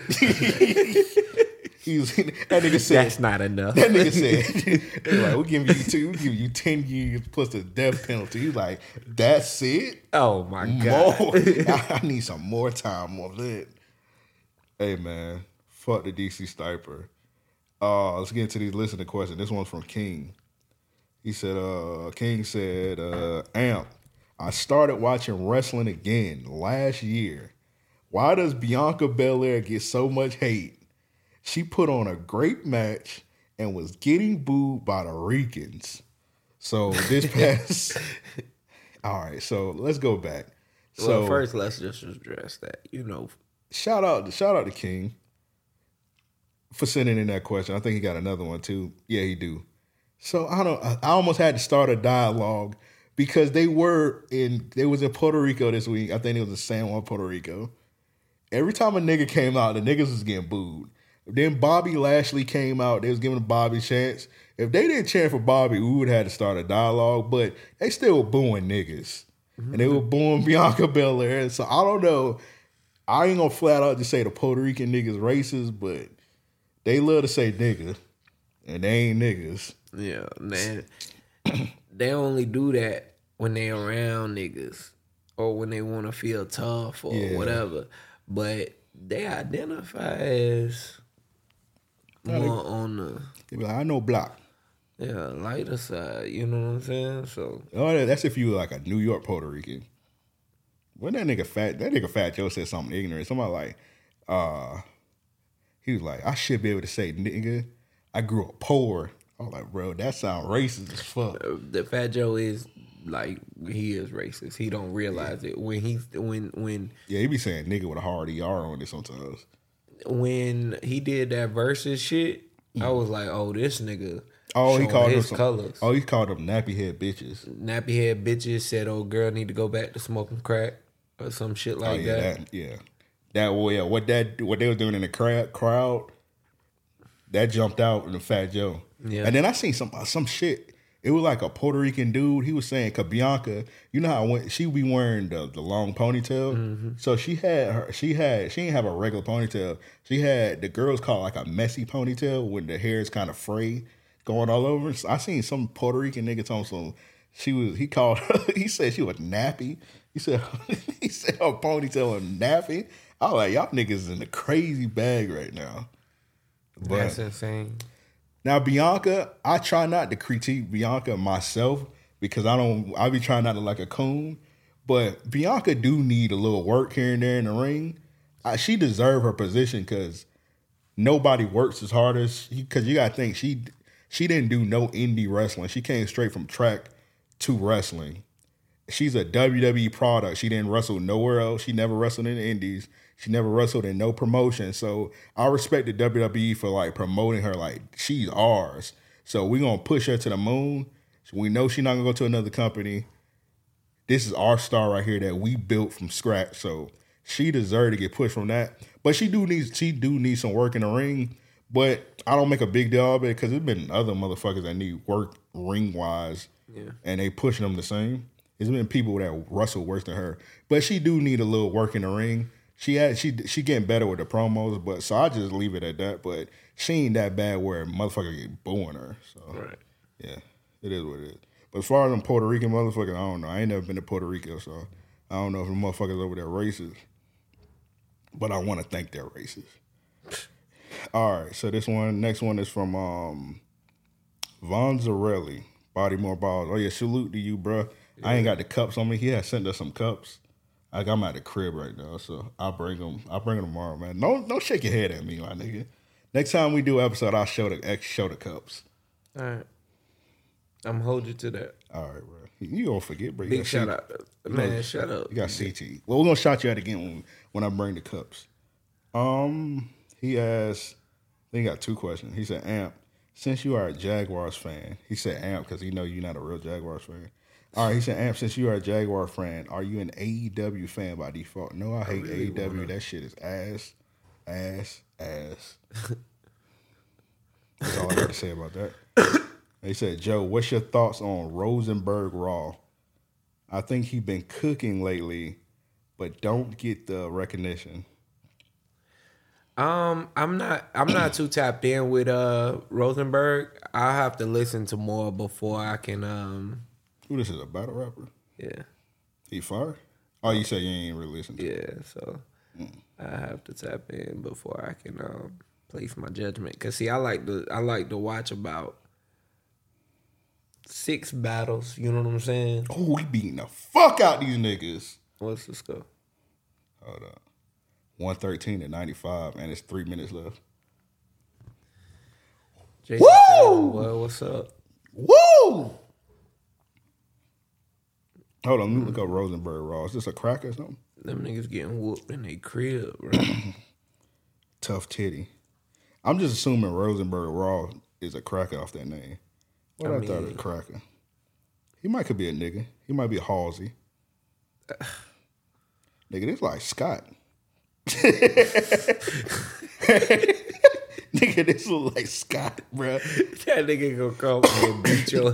He was, that nigga said, That's not enough. That nigga said, they were like, we'll give you two, we'll give you ten years plus the death penalty. He's like, that's it? Oh my god. More? I, I need some more time on that. Hey man, fuck the D C Sniper. Uh, let's get into these listener questions. This one's from King. He said, uh, King said, uh, Amp, I started watching wrestling again last year. Why does Bianca Belair get so much hate? She put on a great match and was getting booed by the Ricans. So this past, all right. So let's go back. So Well, first let's just address that. You know, shout out, shout out to King for sending in that question. I think he got another one too. Yeah, he do. So I don't. I almost had to start a dialogue because they were in. They was in Puerto Rico this week. I think it was in San Juan, Puerto Rico. Every time a nigga came out, the niggas was getting booed. Then Bobby Lashley came out. They was giving Bobby a chance. If they didn't chant for Bobby, we would have had to start a dialogue. But they still were booing niggas. Mm-hmm. And they were booing Bianca Belair. So I don't know. I ain't going to flat out just say the Puerto Rican niggas racist, but they love to say nigga. And they ain't niggas. yeah, man. They only do that when they around niggas or when they want to feel tough or Yeah. whatever. But they identify as more on the They be like, I know block. yeah lighter side. You know what I'm saying? So Oh, that- that's if you were like a New York Puerto Rican. When that nigga fat, that nigga Fat Joe said something ignorant. Somebody like, uh, he was like, I should be able to say, nigga, I grew up poor. I was like, bro, that sound racist as fuck. the Fat Joe is like he is racist. He don't realize it when he when when Yeah, he be saying nigga with a hard E R on it sometimes. when he did that versus shit. I was like, oh, this nigga. Oh, he showing called them his some, colors. Oh, he called them nappy head bitches. Nappy head bitches said, "Oh, girl, need to go back to smoking crack or some shit Oh like yeah, that." that, yeah. That well, yeah. What that what they were doing in the crowd, crowd, that jumped out in the Fat Joe. Yeah. And then I seen some some shit. It was like a Puerto Rican dude. He was saying, "Cause Bianca, you know how when she be wearing the, the long ponytail, Mm-hmm. so she had her, she had she didn't have a regular ponytail. She had the girls call it like a messy ponytail when the hair is kind of frayed, going all over. So I seen some Puerto Rican nigga tell some. She was he called her. He said she was nappy. He said he said her ponytail was nappy. I was like, y'all niggas in the crazy bag right now. But That's insane. now Bianca, I try not to critique Bianca myself because I don't. I be trying not to like a coon, but Bianca do need a little work here and there in the ring. I, she deserve her position because nobody works as hard as because you gotta think she she didn't do no indie wrestling. She came straight from track to wrestling. She's a W W E product. She didn't wrestle nowhere else. She never wrestled in the indies. She never wrestled in no promotion. So I respect the W W E for like promoting her like she's ours. So we're gonna push her to the moon. So we know she's not gonna go to another company. This is our star right here that we built from scratch. So she deserved to get pushed from that. But she do need she do need some work in the ring. But I don't make a big deal of it because there's been other motherfuckers that need work ring wise. Yeah. And they pushing them the same. There's been people that wrestle worse than her. But she do need a little work in the ring. She had she she getting better with the promos, but so I just leave it at that. But she ain't that bad where motherfucker get booing her. So Right. yeah, it is what it is. But as far as them Puerto Rican motherfuckers, I don't know. I ain't never been to Puerto Rico, so I don't know if the motherfuckers over there racist. But I want to think they're racist. All right, so this one, next one is from um, Von Zarelli, Body More Balls. Oh yeah, salute to you, bro. Yeah. I ain't got the cups on me. He had sent us some cups. Like I'm at the crib right now, so I'll bring them. I'll bring them tomorrow, man. Don't don't shake your head at me, my nigga. Next time we do an episode, I'll show the show the cups. All right. I'm hold you to that. All right, bro. You gonna forget, bro. You Big got shout C- out, man. know, Shut up. You got C T. Well, we're gonna shout you out again when, when I bring the cups. Um, he asked. I think he got two questions. He said, "Amp, since you are a Jaguars fan," he said, "Amp," because he know you're not a real Jaguars fan. All right, he said, "Amp, since you are a Jaguar fan, are you an A E W fan by default?" No, I hate I really A E W. Wanna... That shit is ass, ass, ass. That's all I got to say about that. He said, "Joe, what's your thoughts on Rosenberg Raw? I think he been cooking lately, but don't get the recognition." Um, I'm not. I'm not too tapped in with uh Rosenberg. I have to listen to more before I can. Um, Who this is a battle rapper? Yeah. He fire? Oh, you say you ain't really listen to Yeah, it. so mm. I have to tap in before I can um, place my judgment. Cause see, I like to I like to watch about six battles. You know what I'm saying? Oh, we beating the fuck out these niggas. What's the score? Hold up. one thirteen to ninety-five, and it's three minutes left. Jason Woo! Taylor, well, what's up? Woo! Hold on, let me look up Rosenberg Raw. Is this a crack or something? Them niggas getting whooped in their crib, bro. Tough titty. I'm just assuming Rosenberg Raw is a cracker off that name. What I, I mean, thought it was a cracker. He might could be a nigga. He might be a Halsey. Uh, nigga, this like Scott. Nigga, this look like Scott, bro. That nigga gonna come and beat your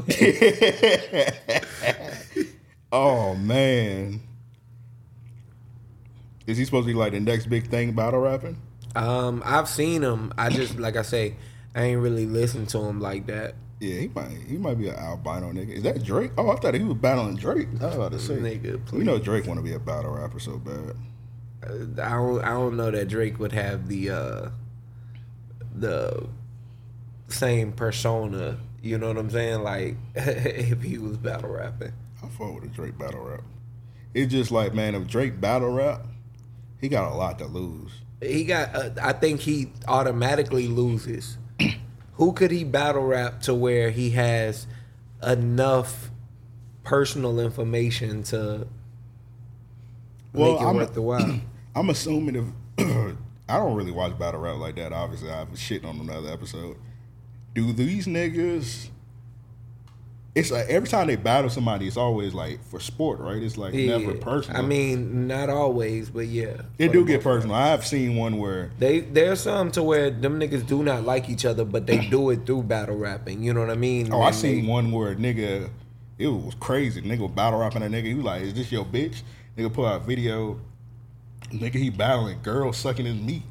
head. Oh, man. Is he supposed to be like the next big thing battle rapping? Um, I've seen him. I just, like I say, I ain't really listened to him like that. Yeah, he might he might be an albino nigga. Is that Drake? Oh, I thought he was battling Drake. I was about to say, Nigga, please. you know Drake want to be a battle rapper so bad. I don't. I don't know that Drake would have the uh, the same persona. You know what I'm saying? Like if he was battle rapping. I fuck with a Drake battle rap. It's just like, man, if Drake battle rap, he got a lot to lose. He got. Uh, I think he automatically loses. Who could he battle rap to where he has enough personal information to Well, make it I'm worth the while? I'm assuming if I don't really watch battle rap like that. Obviously, I was shitting on another episode. Do these niggas? It's like every time they battle somebody, it's always like for sport, right? It's like Yeah. never personal. I mean, not always, but yeah. it for do the get most part. personal. I've seen one where They there's some to where them niggas do not like each other, but they do it through battle rapping. You know what I mean? oh, I And seen they- one where a nigga, it was crazy. Nigga was battle rapping a nigga. He was like, "Is this your bitch?" Nigga put out a video. Nigga, he battling girls sucking his meat.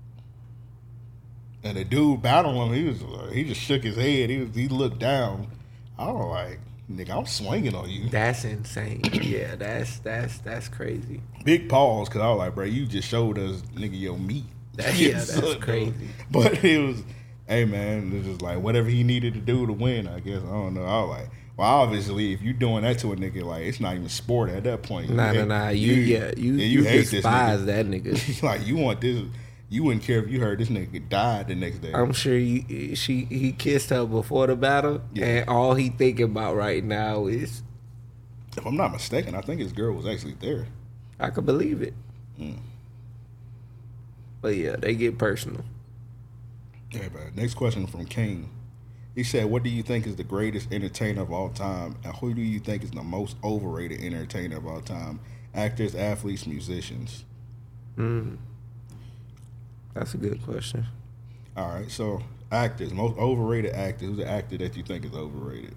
And the dude battling him, he was like, he just shook his head. He was, he looked down. I was like, nigga, I'm swinging on you. That's insane. Yeah, that's that's that's crazy. Big pause, cause I was like, bro, you just showed us, nigga, your meat. That- yeah, that's Sucked, crazy. dude. But it was, hey man, it was just like whatever he needed to do to win. I guess I don't know. I was like, well, obviously, if you doing that to a nigga, like it's not even sport at that point. You Nah, nah, hate- nah. You, yeah, you, you, hate despise this that nigga. nigga. Like you want this. You wouldn't care if you heard this nigga died the next day. I'm sure you, she he kissed her before the battle, Yeah. and all he thinking about right now is, If I'm not mistaken, I think his girl was actually there. I could believe it. Mm. But yeah, they get personal. Yeah, man. Next question from King. He said, "What do you think is the greatest entertainer of all time, and who do you think is the most overrated entertainer of all time? Actors, athletes, musicians." Mm. That's a good question. All right, so actors, most overrated actor. Who's the actor that you think is overrated?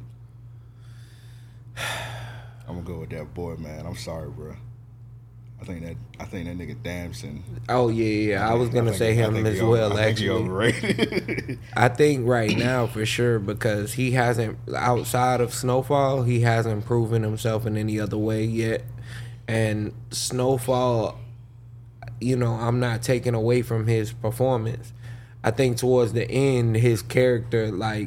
I'm gonna go with that boy, man. I'm sorry, bro. I think that I think that nigga Damson. Oh yeah, yeah. I was think- gonna think- say I him think as he over- well. I think he Actually, overrated. I think right now for sure because he hasn't outside of Snowfall, he hasn't proven himself in any other way yet. And Snowfall, you know, I'm not taking away from his performance. I think towards the end, his character, like,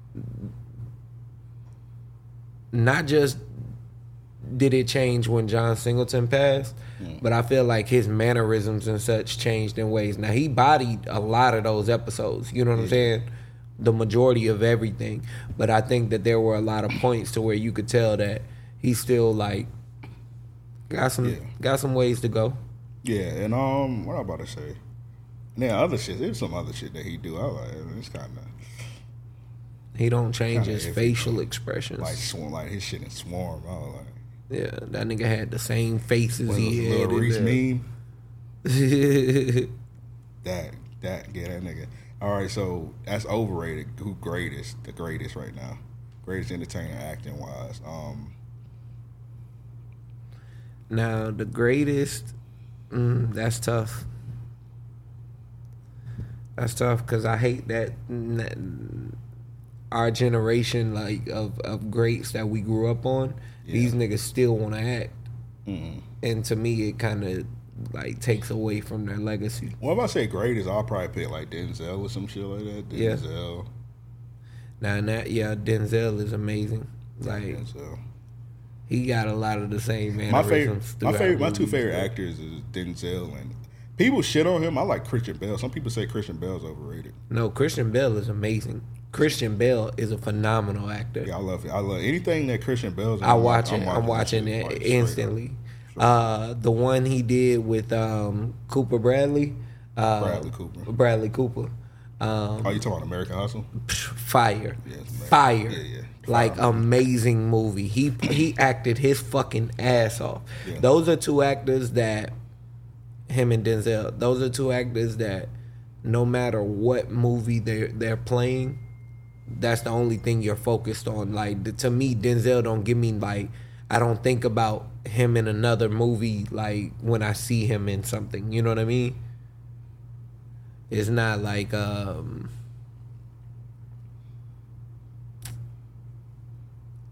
not just did it change when John Singleton passed, Mm. but I feel like his mannerisms and such changed in ways. Now, he bodied a lot of those episodes, you know what I'm saying? The majority of everything. But I think that there were a lot of points to where you could tell that he still, like, got some Yeah. got some ways to go. Yeah, and um, what I about to say? Yeah, other shit. There's some other shit that he do. I like. It's kind of He don't change Kinda his iffy, facial though. expressions. like swarm, like his shit in Swarm. I was like, Yeah, that nigga had the same faces what was he the had. little in Reese the- meme? That that yeah, that nigga. All right, so that's overrated. Who greatest? The greatest right now. Greatest entertainer acting wise. Um, Now, the greatest, mm, that's tough. That's tough because I hate that n- our generation, like, of, of greats that we grew up on, these niggas still want to act. mm. And to me, it kind of, like, takes away from their legacy. Well, if I say greatest, I'll probably pick like Denzel or some shit like that. Yeah. Denzel. Now, and that, yeah, Denzel is amazing. Like, Denzel. he got a lot of the same My favorite, mannerisms. my throughout favorite, my two movies, favorite but- actors is Denzel and people shit on him. I like Christian Bale. Some people say Christian Bale's overrated. No, Christian Bale is amazing. Christian Bale is a phenomenal actor. Yeah, I love it. I love anything that Christian Bale's. in, I I'm watch like- it. I'm watching that shit, it like, straight up. instantly. Uh, the one he did with um, Cooper Bradley, uh, Bradley Cooper. Bradley Cooper, um, Oh, you talking about American Hustle? fire, Yeah, it's amazing. fire, Yeah, yeah. like Fire. amazing movie. He he acted his fucking ass off. Yeah. Those are two actors that him and Denzel. Those are two actors that no matter what movie they're they're playing, that's the only thing you're focused on. Like the, to me, Denzel don't give me like I don't think about him in another movie like when I see him in something. You know what I mean? It's not like um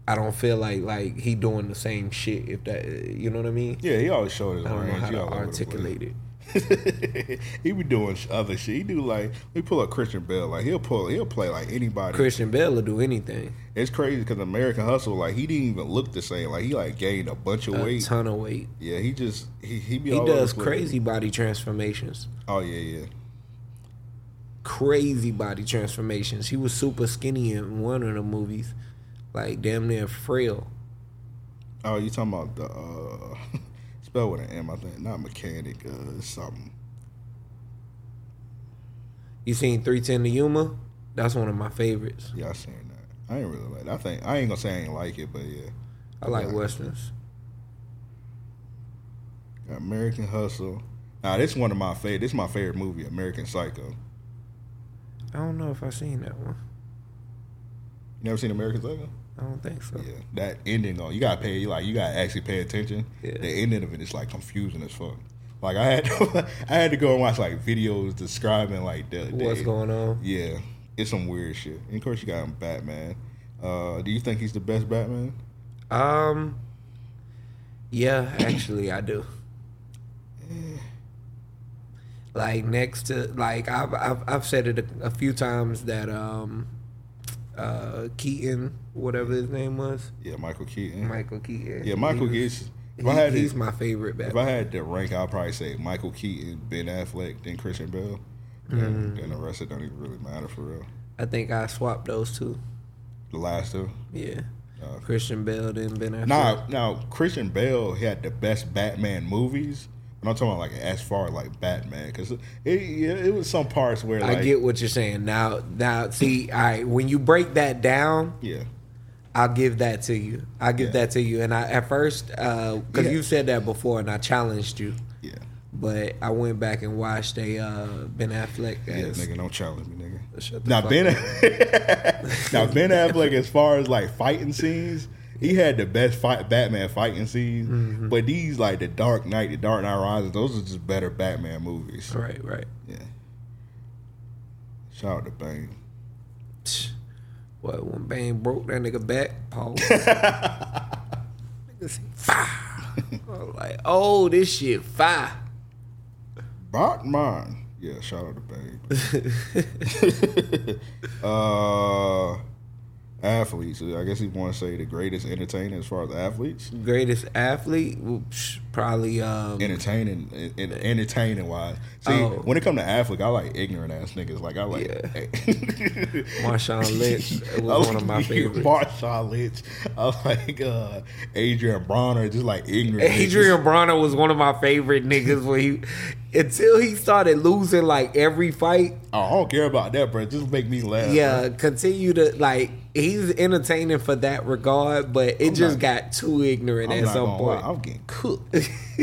I don't feel like like he doing the same shit. If that, you know what I mean? Yeah, he always showed his I don't know range. how He to all over the articulate it. place. He be doing other shit. He do like he pull up Christian Bale. Like he'll pull he'll play like anybody. Christian Bale will do anything. It's crazy because American Hustle, like he didn't even look the same. Like he like gained a bunch of A weight. ton of weight. Yeah, he just he he be He all does over the place. crazy body transformations. Oh yeah, yeah. Crazy body transformations. He was super skinny in one of the movies, like damn near frail. Oh, you talking about the uh spell with an M? I think not mechanic. Uh, something. You seen three ten to Yuma? That's one of my favorites. Yeah, I seen that. I ain't really like. That. I think I ain't gonna say I ain't like it, but yeah. I like Yeah. westerns. Got American Hustle. Nah, this is one of my favorite. This is my favorite movie, American Psycho. I don't know if I seen that one. You never seen American Psycho? I don't think so. Yeah, that ending on you gotta pay. You like you gotta actually pay attention. Yeah. The ending of it is like confusing as fuck. Like I had to, I had to go and watch like videos describing like the, the What's going on? Yeah, it's some weird shit. And of course, you got him Batman. Uh, do you think he's the best Batman? Um, yeah, actually, I do. Like next to like I've I've, I've said it a, a few times that um, uh, Keaton, whatever his name was, Yeah, Michael Keaton. Michael Keaton. yeah, Michael he was- Keaton. If he- I had he's to, my favorite if I Batman. had to rank, I'd probably say Michael Keaton, Ben Affleck, then Christian Bale. Mm-hmm. And, and the rest of it don't even really matter for real. I think I swapped those two. The last two. Yeah, Uh, Christian Bale, then Ben Affleck. Now, now Christian Bale had the best Batman movies, but I'm talking about like as far as like Batman, because it, it it was some parts where like I get what you're saying. Now, now, see, all right, when you break that down, yeah I'll give that to you. I'll give Yeah. that to you. And I at first, because Yeah. you said that before, and I challenged you, yeah but I went back and watched a uh, Ben Affleck. yeah As, nigga, don't challenge me, nigga. Shut the Now fuck Ben, up. now Ben Affleck, as far as like fighting scenes, he had the best fight Batman fighting scenes. Mm-hmm. But these like the Dark Knight, the Dark Knight Rises, those are just better Batman movies. Right, right. Yeah. Shout out to Bane. What, when Bane broke that nigga back, pause. Nigga say, fire. I was like, oh, this shit fire. Batman. Yeah, shout out to Bane. uh, athletes. I guess you want to say the greatest entertainer as far as athletes. Greatest athlete? Well, psh, probably. Um, Entertaining, en- entertaining wise. See, Oh. when it come to athletes, I like ignorant ass niggas. Like I like Yeah. Marshawn Lynch I was one like of my favorites. Marshawn Lynch. I like uh, Adrian Bronner, just like ignorant. Adrian niggas. Bronner was one of my favorite niggas when he until he started losing like every fight. Oh, I don't care about that, bro. Just make me laugh. Yeah, bro. continue to like he's entertaining for that regard, but it I'm just not- got too ignorant I'm at not some gonna point. lie, I'm getting cooked.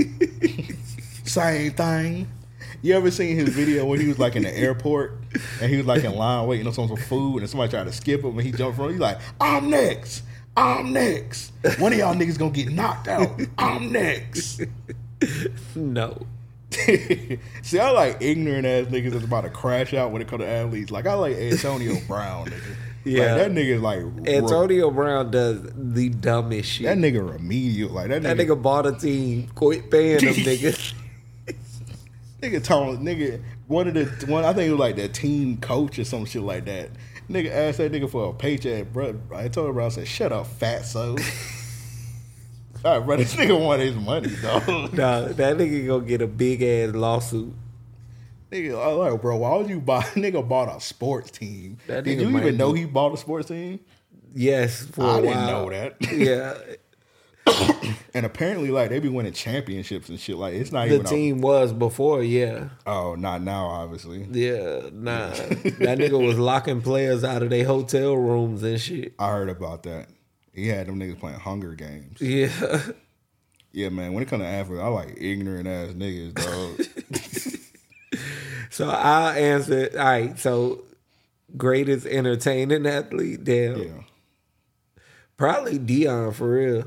Same thing. You ever seen his video when he was like in the airport and he was like in line waiting on some some food and somebody tried to skip him and he jumped from? He's like, "I'm next. I'm next. One of y'all niggas gonna get knocked out. I'm next." No. See, I like ignorant ass niggas that's about to crash out when it comes to athletes. Like I like Antonio Brown, nigga. Yeah. Like, that nigga is like Antonio Brown does the dumbest shit. That nigga remedial. Like that That nigga. nigga bought a team, quit paying them niggas. Nigga told nigga one of the one I think it was like the team coach or some shit like that. Nigga asked that nigga for a paycheck, bro. I told him, bro, I said, "Shut up, fatso." All right, bro, this nigga want his money, dog. Nah, that nigga gonna get a big ass lawsuit. Nigga, I like, bro, why would you buy? Nigga bought a sports team. That Did nigga you might even know be- he bought a sports team? Yes, for I a didn't while. know that. Yeah, And apparently, like they be winning championships and shit. Like it's not the even. team was before. Yeah, A, oh, not now, obviously. yeah, nah. That nigga was locking players out of their hotel rooms and shit. I heard about that. He had them niggas playing Hunger Games. Yeah, Yeah, man. When it comes to athletes, I like ignorant ass niggas, dog. so I'll answer. All right, so greatest entertaining athlete, damn, Yeah. probably Dion for real.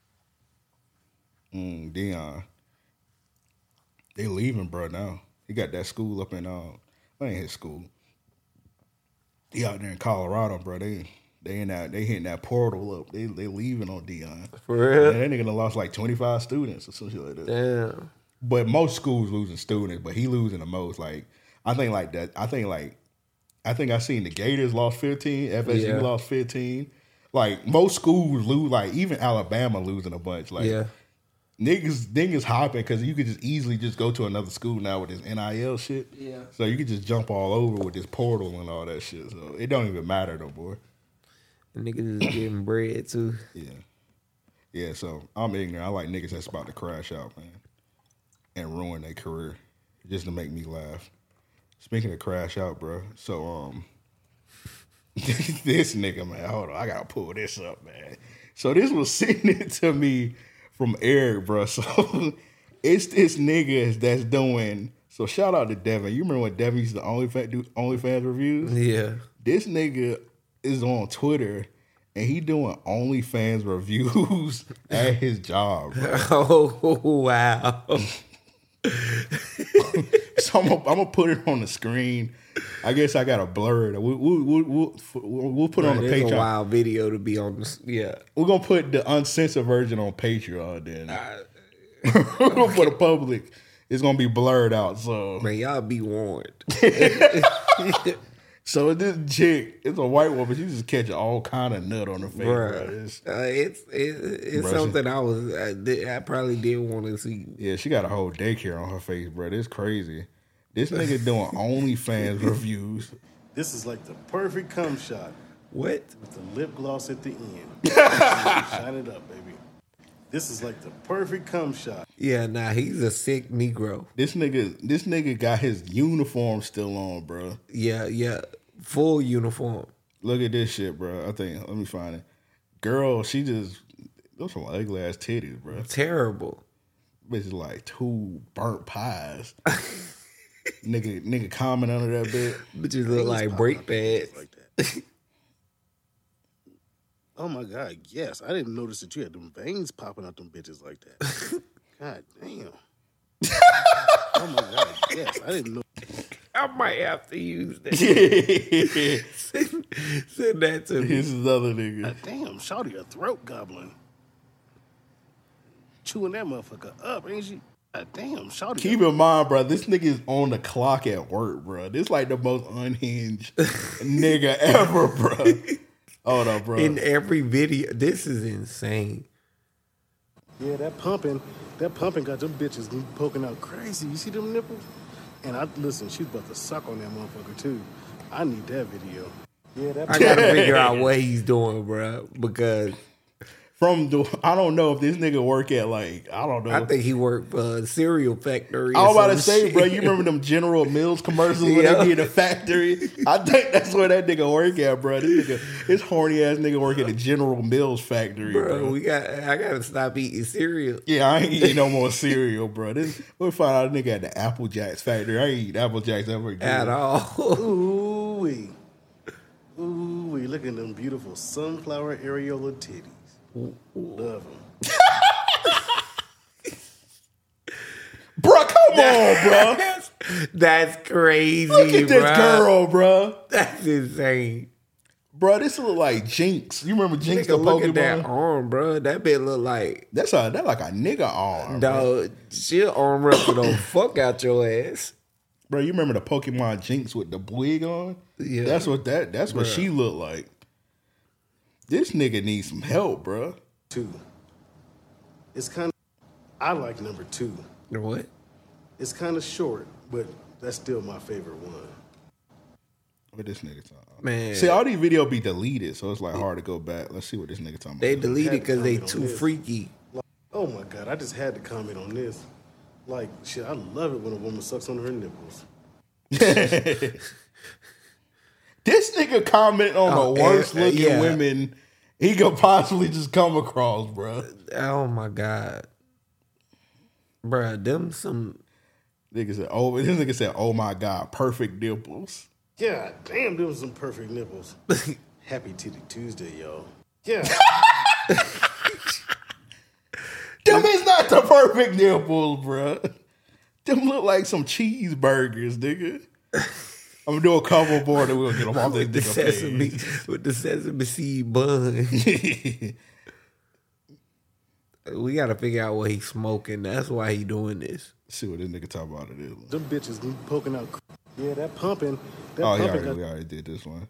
Mm, Dion. They leaving, bro, now. He got that school up in, uh, that ain't his school. He out there in Colorado, bro. They They in that, they hitting that portal up. They they leaving on Dion. For real? Man, that nigga done lost like twenty-five students or something like that. Damn. But most schools losing students, but he losing the most. Like I think like that. I think like I think I seen the Gators lost fifteen. F S U Yeah. lost fifteen. Like most schools lose. Like even Alabama losing a bunch. Like Yeah. niggas niggas hopping because you could just easily just go to another school now with this N I L shit. Yeah. So you could just jump all over with this portal and all that shit. So it don't even matter no more. The niggas is getting bread too. Yeah. Yeah, so I'm ignorant. I like niggas that's about to crash out, man, and ruin their career just to make me laugh. Speaking of crash out, bro, so um, this nigga, man, hold on, I gotta pull this up, man. So this was sending it to me from Eric, bro. So it's this nigga that's doing. So shout out to Devin. You remember when Devin used to OnlyFans do OnlyFans reviews? Yeah. This nigga is on Twitter and he doing OnlyFans reviews at his job, bro. Oh wow. So I'm gonna, I'm gonna put it on the screen. I guess I gotta blur it. We'll, we'll, we'll, we'll, we'll put it on the It's a Patreon. wild video to be on. The, yeah. We're gonna put the uncensored version on Patreon then. For the public, it's gonna be blurred out. So Man, y'all be warned. So this chick, it's a white woman. She just catching all kind of nut on her face. Bruh. Bro. It's, Uh, it's it, it's Bruh, something I was I, did, I probably did want to see. yeah, she got a whole daycare on her face, bro. It's crazy. This nigga doing OnlyFans reviews. This is like the perfect cum shot What? with the lip gloss at the end. Shine it up, baby. This is like the perfect cum shot. Yeah, nah, he's a sick Negro. This nigga, this nigga got his uniform still on, bro. Yeah, yeah, full uniform. Look at this shit, bro. I think let me find it. Girl, she just those some ugly ass titties, bro. Terrible. Bitch is like two burnt pies. nigga, nigga comment under that bit. Bitches look like break pads. Like that. Oh my God, yes. I didn't notice that you had them veins popping out them bitches like that. God damn. Oh my God, yes. I didn't know. I might have to use that. Here's send, send that to me. this other nigga. God damn, shawty a throat goblin. Chewing that motherfucker up, ain't she? God damn, shawty. Keep in mind, bro, this nigga is on the clock at work, bro. This like the most unhinged nigga ever, bro. Hold up, bro. In every video, this is insane. Yeah, that pumping, that pumping got them bitches poking out crazy. You see them nipples? And I listen, she's about to suck on that motherfucker too. I need that video. Yeah, that. I gotta figure out what he's doing, bro, because From the, I don't know if this nigga work at like, I don't know. I think he worked for a cereal factory. I was or about to some say, shit. bro, you remember them General Mills commercials when Yeah. they be in the factory? I think that's where that nigga work at, bro. This nigga, this horny ass nigga work at the General Mills factory, bro. Bro, we got. I gotta stop eating cereal. Yeah, I ain't eating no more cereal, bro. This, we'll find out a nigga at the Apple Jacks factory. I ain't eat Apple Jacks ever again. At all. Ooh wee, ooh wee. Look at them beautiful sunflower areola titties. Love them. Bro, come on, bro. That's crazy. Look at this bro. girl, bro. That's insane. Bro, this look like Jinx. You remember Jinx the Nigga, look at that Pokemon? arm, bro. That bit look like That's a that like a nigga arm, bro. dog. She'll arm wrestle the fuck out your ass. Bro, you remember the Pokemon Jinx with the wig on? Yeah. That's what that. That's what she looked like. This nigga needs some help, bro. Two. It's kind of. I like number two. What? It's kind of short, but that's still my favorite one. What this nigga talking about? Man. See, all these videos be deleted, so it's like hard to go back. Let's see what this nigga talking They about. deleted because they Had to too comment on this. freaky. Oh my God, I just had to comment on this. Like, shit, I love it when a woman sucks on her nipples. This nigga comment on Oh, the worst eh, looking yeah. women he could possibly just come across, bro. Oh my God. Bruh, them some Nigga said, "Oh, this nigga said, oh my god, perfect nipples." Yeah, damn, them some perfect nipples. Happy Titty Tuesday, y'all. Yeah. Them is not the perfect nipples, bro. Them look like some cheeseburgers, nigga. I'm gonna do a couple more, then we'll get them off with the this sesame page. with the sesame seed bun. We gotta figure out what he's smoking. That's why he doing this. See what this nigga talk about it is. Them bitches poking out. Yeah, that pumping. That Oh, yeah, pumping already, got we already did this one.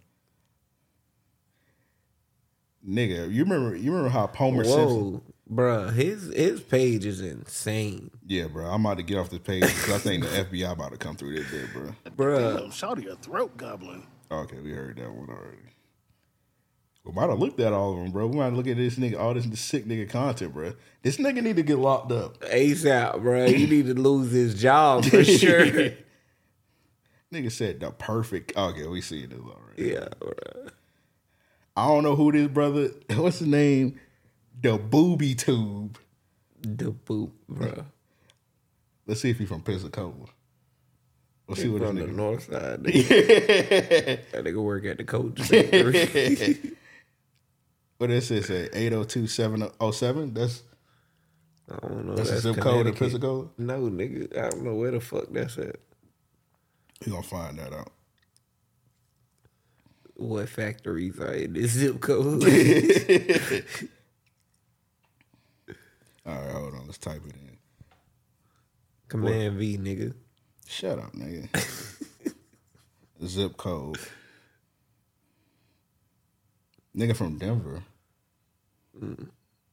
Nigga, you remember you remember how Homer Simpson? Whoa, bruh, his his page is insane, Yeah, bro. I'm about to get off this page because I think the F B I about to come through this bit, bro. bruh. damn, shawty a throat goblin. Okay, we heard that one already. We might have looked at all of them, bro. We might look at this nigga, all this sick nigga content, bro. This nigga need to get locked up. ASAP, bruh. You need to lose his job for sure. Nigga said the perfect. Okay, we see this already. Yeah, bruh. I don't know who this brother. What's his name? The Booby Tube. The boot, bruh. Let's see if he's from Pensacola. Let's see He what from this the nigga. north side. Nigga. That nigga work at the coach factory. What is this? eight oh two seven oh seven? That's I don't know. that's, That's a zip code in Connecticut. Pensacola? No, nigga. I don't know where the fuck that's at. We gonna find that out. What factories are in this zip code? All right, hold on. Let's type it in. Command V, nigga. Shut up, nigga. Zip code. Nigga from Denver. Mm.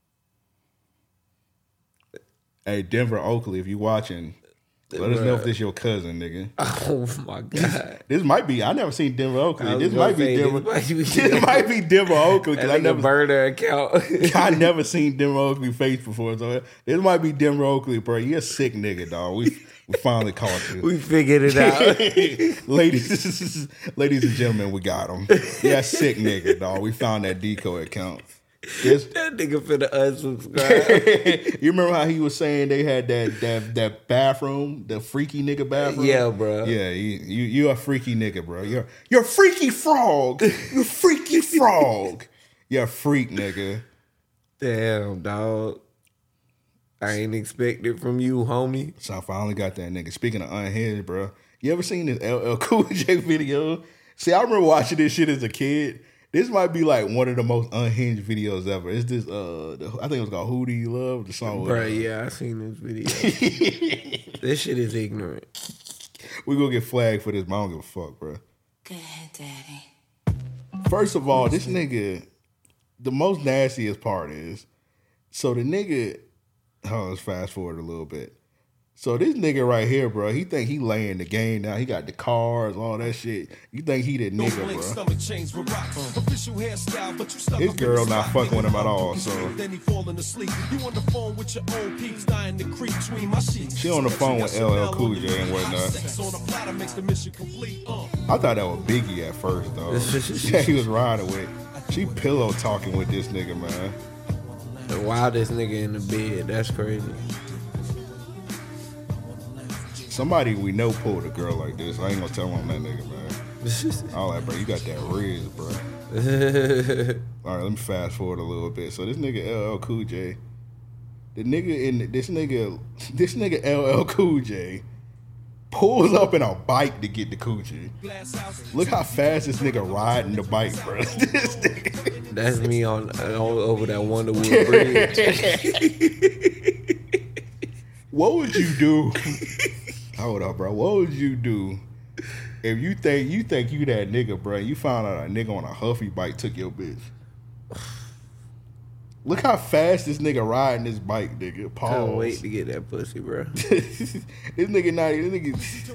Hey, Denver Oakley, if you watching, let us know if Bruh. this your cousin, nigga. Oh my god. This might be. I never seen Denver Oakley. I was This gonna might be say, Denver. this might be- This might be Denver Oakley because That I nigga never. burner account. I never seen Denver Oakley face before, so this might be Denver Oakley, bro. You a sick nigga, dog. We we finally caught you. We figured it out. ladies, ladies and gentlemen, we got him. Yeah, sick nigga, dog. We found that decoy account. This, That nigga finna unsubscribe. you remember how he was saying they had that that that bathroom, the freaky nigga bathroom? Yeah, bro. Yeah, you you you a freaky nigga, bro. You're you're a freaky frog. You freaky frog. You're a freak, nigga. Damn, dog. I ain't expect it from you, homie. So I finally got that nigga. Speaking of unhinged, bro, you ever seen this L L Cool J video? See, I remember watching this shit as a kid. This might be like one of the most unhinged videos ever. It's this, uh, the, I think it was called "Who Do You Love?" The song. with, Bro, uh, yeah, I seen this video. This shit is ignorant. We gonna get flagged for this, but I don't give a fuck, bro. Go ahead, Daddy. First of all, this nigga, the most nastiest part is, so the nigga, hold on, let's fast forward a little bit. So this nigga right here, bro, he think he laying the game down. He got the cars, all that shit. You think he the nigga, bro? His girl not fucking with him at all, so. She on the phone with L L Cool J and whatnot. I thought that was Biggie at first, though. Yeah, he was riding with. She pillow talking with this nigga, man. The wildest nigga in the bed. That's crazy. Somebody we know pulled a girl like this. I ain't gonna tell on that nigga, man. All that, bro. You got that Riz, bro. All right, let me fast forward a little bit. So this nigga L L Cool J, the nigga in this nigga, this nigga L L Cool J pulls up in a bike to get the coochie. Look how fast this nigga riding the bike, bro. This nigga. That's me on, on over that Wonderwood Bridge. What would you do? Hold up, bro. What would you do if you think you think you that nigga, bro? You found out a nigga on a Huffy bike took your bitch. Look how fast this nigga riding this bike, nigga. Pause. Can't wait to get that pussy, bro. This nigga not even. This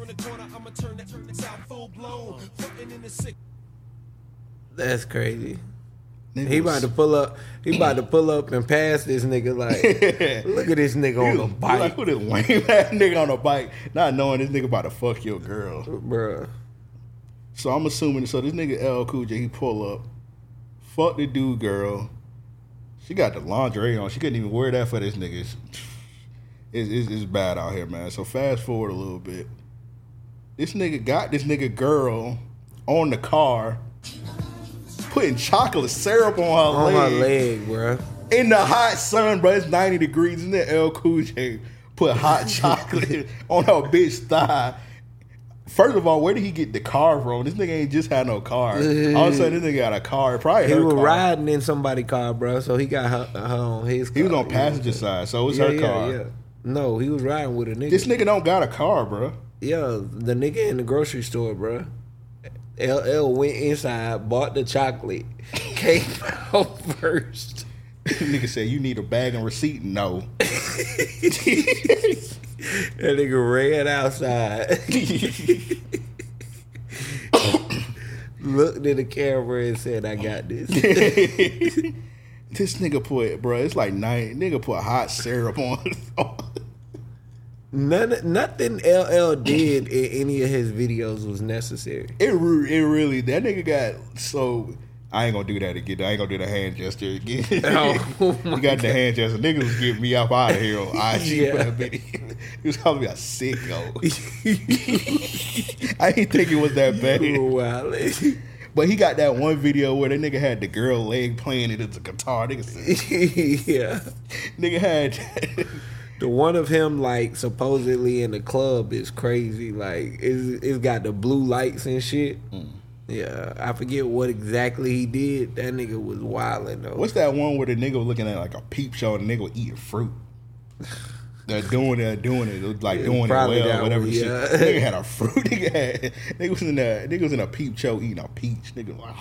nigga, That's crazy. nigga He was- about to pull up. He about to pull up and pass this nigga. Like, look at this nigga on He the was- bike, Like, who this lame ass nigga on a bike, not knowing this nigga about to fuck your girl. bro. So I'm assuming. So this nigga L L Cool J, he pull up, fuck the dude girl. She got the lingerie on. She couldn't even wear that for this nigga. It's, it's, it's, it's bad out here, man. So fast forward a little bit. This nigga got this nigga girl on the car, putting chocolate syrup on her On my leg. leg, bro. In the hot sun, bro. It's ninety degrees. And then L Cool J put hot chocolate on her bitch thigh. First of all, where did he get the car from? This nigga ain't just had no car. All of a sudden, this nigga got a car. Probably He her was car. riding in somebody's car, bro. So he got her, her on his car. He was on passenger side, so it's yeah, her yeah, car. Yeah. No, he was riding with a nigga. This nigga don't got a car, bro. Yeah, the nigga in the grocery store, bro. L L went inside, bought the chocolate, came out first. Nigga said, you need a bag and receipt? No. That nigga ran outside. Looked at the camera and said, I got this. This nigga put, bro, it's like nine. Nigga put hot syrup on. None, nothing L L did in any of his videos was necessary. It, re- it really, that nigga got so. I ain't gonna do that again. I ain't gonna do the hand gesture again. Oh, you got the hand gesture. Niggas was getting me up out of here on I G Yeah. for that video. He was calling me a sicko. I didn't think it was that bad. You were wildin'. But he got that one video where that nigga had the girl leg playing it as a guitar. Nigga said, Yeah. nigga had. The one of him, like, supposedly in the club is crazy. Like, it's, it's got the blue lights and shit. Mm. Yeah, I forget what exactly he did. That nigga was wildin' though. What's that one where the nigga was looking at like a peep show and the nigga was eating fruit? They're doing it, doing it, it was like Yeah, doing it probably well, that whatever one, shit. yeah. Nigga had a fruit. Nigga had nigga was in a nigga was in a peep show eating a peach. Nigga like,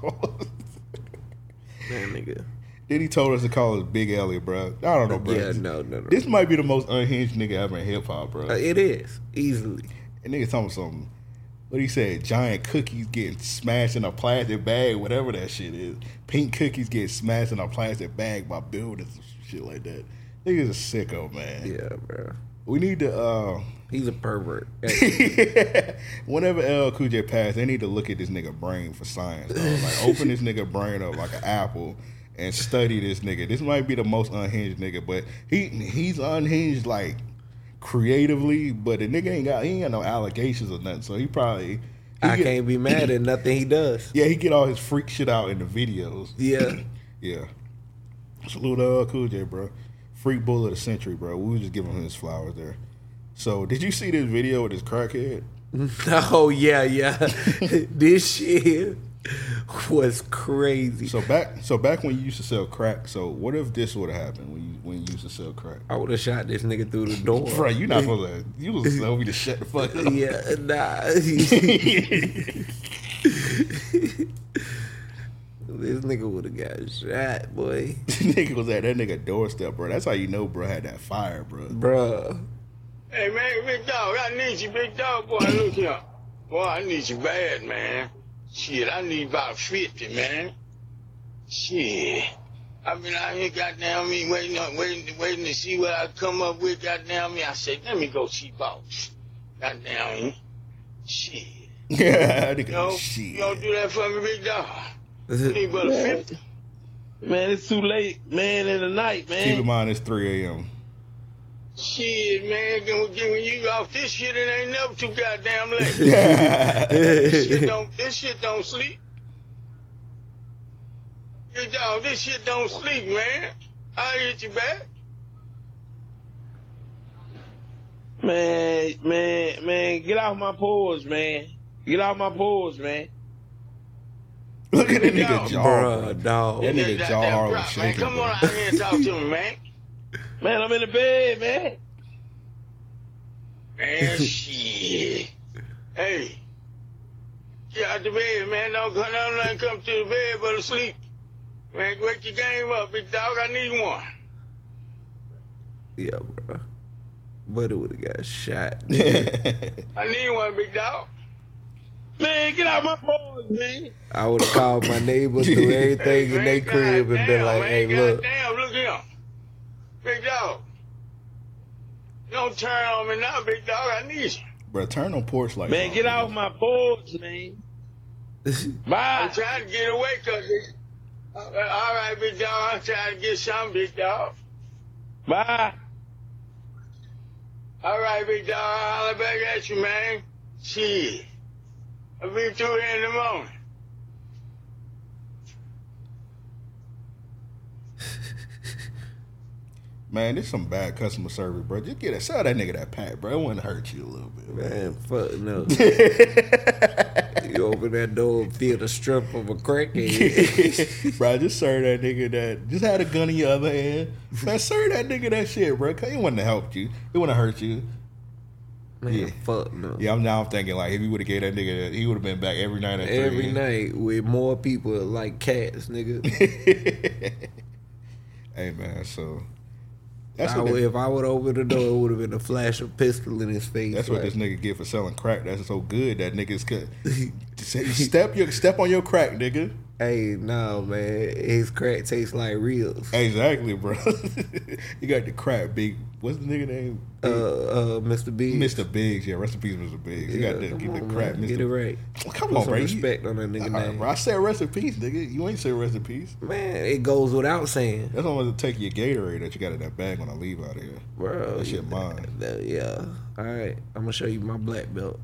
Man, nigga. Then he told us to call us Big Elliot, bro. I don't know, bro. Yeah, no, no, no. This might be the most unhinged nigga ever in hip hop, bro. Uh, it is easily. And nigga talking something. What he said? Giant cookies getting smashed in a plastic bag, whatever that shit is. Pink cookies get smashed in a plastic bag by buildings and shit like that. Nigga's a sicko, man. Yeah, bro. We need to. uh He's a pervert. Whenever L L Cool J passed, they need to look at this nigga brain for science. Though. Like open this nigga brain up like an apple and study this nigga. This might be the most unhinged nigga, but he he's unhinged like creatively, but the nigga ain't got he ain't got no allegations or nothing. So he probably he I get, can't be mad at nothing he does. Yeah, he get all his freak shit out in the videos. Yeah. Yeah. Salute L L Cool J, bro. Freak bull of the century, bro. We was just giving him his flowers there. So, did you see this video with this crackhead? Oh yeah, yeah. This shit was crazy. So back, so back when you used to sell crack. So, what if this would have happened when you when you used to sell crack? I would have shot this nigga through the door. Bro, you not supposed to. You was supposed to shut the fuck up. Yeah, nah. This nigga would have got shot, boy. Nigga was at that nigga doorstep, bro. That's how you know, bro, had that fire, bro. Bruh. Hey, man, big dog, I need you, big dog. Boy, look here. Boy, I need you bad, man. Shit, I need about fifty, man. Shit. I've been out here, goddamn me, waiting on, waiting, waiting to see what I come up with, goddamn me. I said, let me go see boss. Goddamn me. Shit. Yeah, You nigga, know, shit. you don't do that for me, big dog. Is I it- need about Man. fifty. Man, it's too late, man, in the night, Keep in man. mind it's three a.m. Shit, man, giving giving you off this shit, it ain't never too goddamn late. This shit don't, this shit don't sleep. Hey, dog, this shit don't sleep, man. I'll hit you back. Man, man, man, get off my paws, man. Get off my paws, man. Look at that Yo, nigga jaw, Bruh, bro. dog. That nigga That- jaw that hard prop, was man. shaking, Come bro. on out here and talk to me, man. Man, I'm in the bed, man. Man, shit. Hey, get out the bed, man. Don't come, don't come to the bed but to sleep. Man, wake your game up, big dog. I need one. Yeah, bro. But it would have got shot. I need one, big dog. Man, get out my paws, man. I would have called my neighbors, do everything in their crib, and been like, "Hey, look, Damn, look here. Big dog. Don't turn on me now, big dog. I need you. Bro, turn on porch lights. Man, on, get nigga. off my paws, man. I'm Bye. trying to get away, cause it, uh, all right, big dog. I'm trying to get some, big dog. Bye. All right, big dog. I'll holler back at you, man. Shit. I'll be through here in the morning. Man, this some bad customer service, bro. Just get that, sell that nigga that pack, bro. It wouldn't hurt you a little bit, man. Fuck no. You open that door and feel the strip of a crackhead. Bro, just serve that nigga that. Just had a gun in your other hand. Man, serve that nigga that shit, bro. Cause it wouldn't have helped you. It wouldn't have hurt you. Man, yeah. fuck no. Yeah, I'm now thinking like if he would have gave that nigga, that, he would have been back every night at every three. night with more people like cats, nigga. Hey man, so that's I what would, they, if I would open the door, it would have been a flash of pistol in his face. That's like, what this nigga get for selling crack. That's so good that niggas could step your step on your crack, nigga. Hey, no, man. His crack tastes like reals. Exactly, bro. You got the crack big. What's the nigga name? Uh, uh, Mister Biggs. Mister Biggs, yeah. Rest in peace, Mister Biggs. You Yeah, got to come get the on, crack, man. Mister Get it right. Come Put on, some bro. respect on that nigga Uh, name. bro, I said rest in peace, nigga. You ain't say rest in peace. Man, it goes without saying. That's almost to take your Gatorade that you got in that bag when I leave out of here. Bro, that shit mine. That, yeah. All right. I'm going to show you my black belt.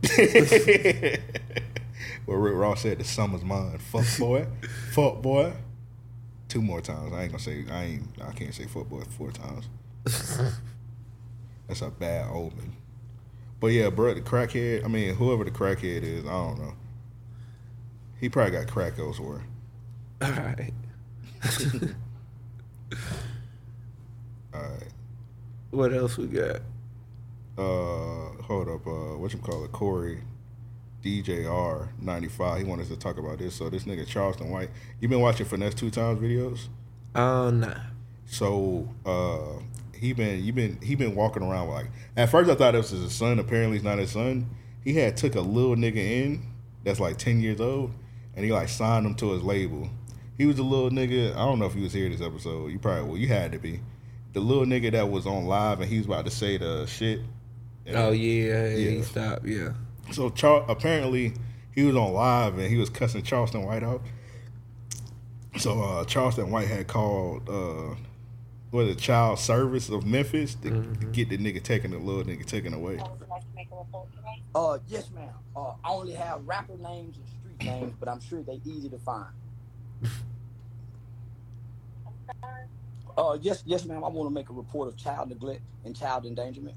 Well, Rick Ross said the summer's mine. Fuck boy. Fuck boy. Two more times. I ain't gonna say I ain't I can't say fuck boy four times. That's a bad omen. But yeah, bro, the crackhead, I mean, whoever the crackhead is, I don't know. He probably got crack elsewhere. All right. All right. What else we got? Uh, hold up. Uh, what you call it? Corey, D J R ninety-five. He wanted us to talk about this. So this nigga Charleston White. You been watching Finesse Two Times videos? Oh, uh, nah. So uh, he been you been he been walking around with like. At first I thought it was his son. Apparently it's not his son. He had took a little nigga in that's like ten years old, and he like signed him to his label. He was a little nigga. I don't know if he was here this episode. You probably well, you had to be. The little nigga that was on live and he was about to say the shit. And, oh yeah, yeah, he stopped. Yeah. So Char- apparently he was on live and he was cussing Charleston White out. So uh, Charleston White had called uh, what the child service of Memphis to, mm-hmm. to get the nigga taken, the little nigga taken away. Uh, yes, ma'am. Uh, I only have rapper names and street names, but I'm sure they easy to find. Uh, yes, yes, ma'am. I want to make a report of child neglect and child endangerment.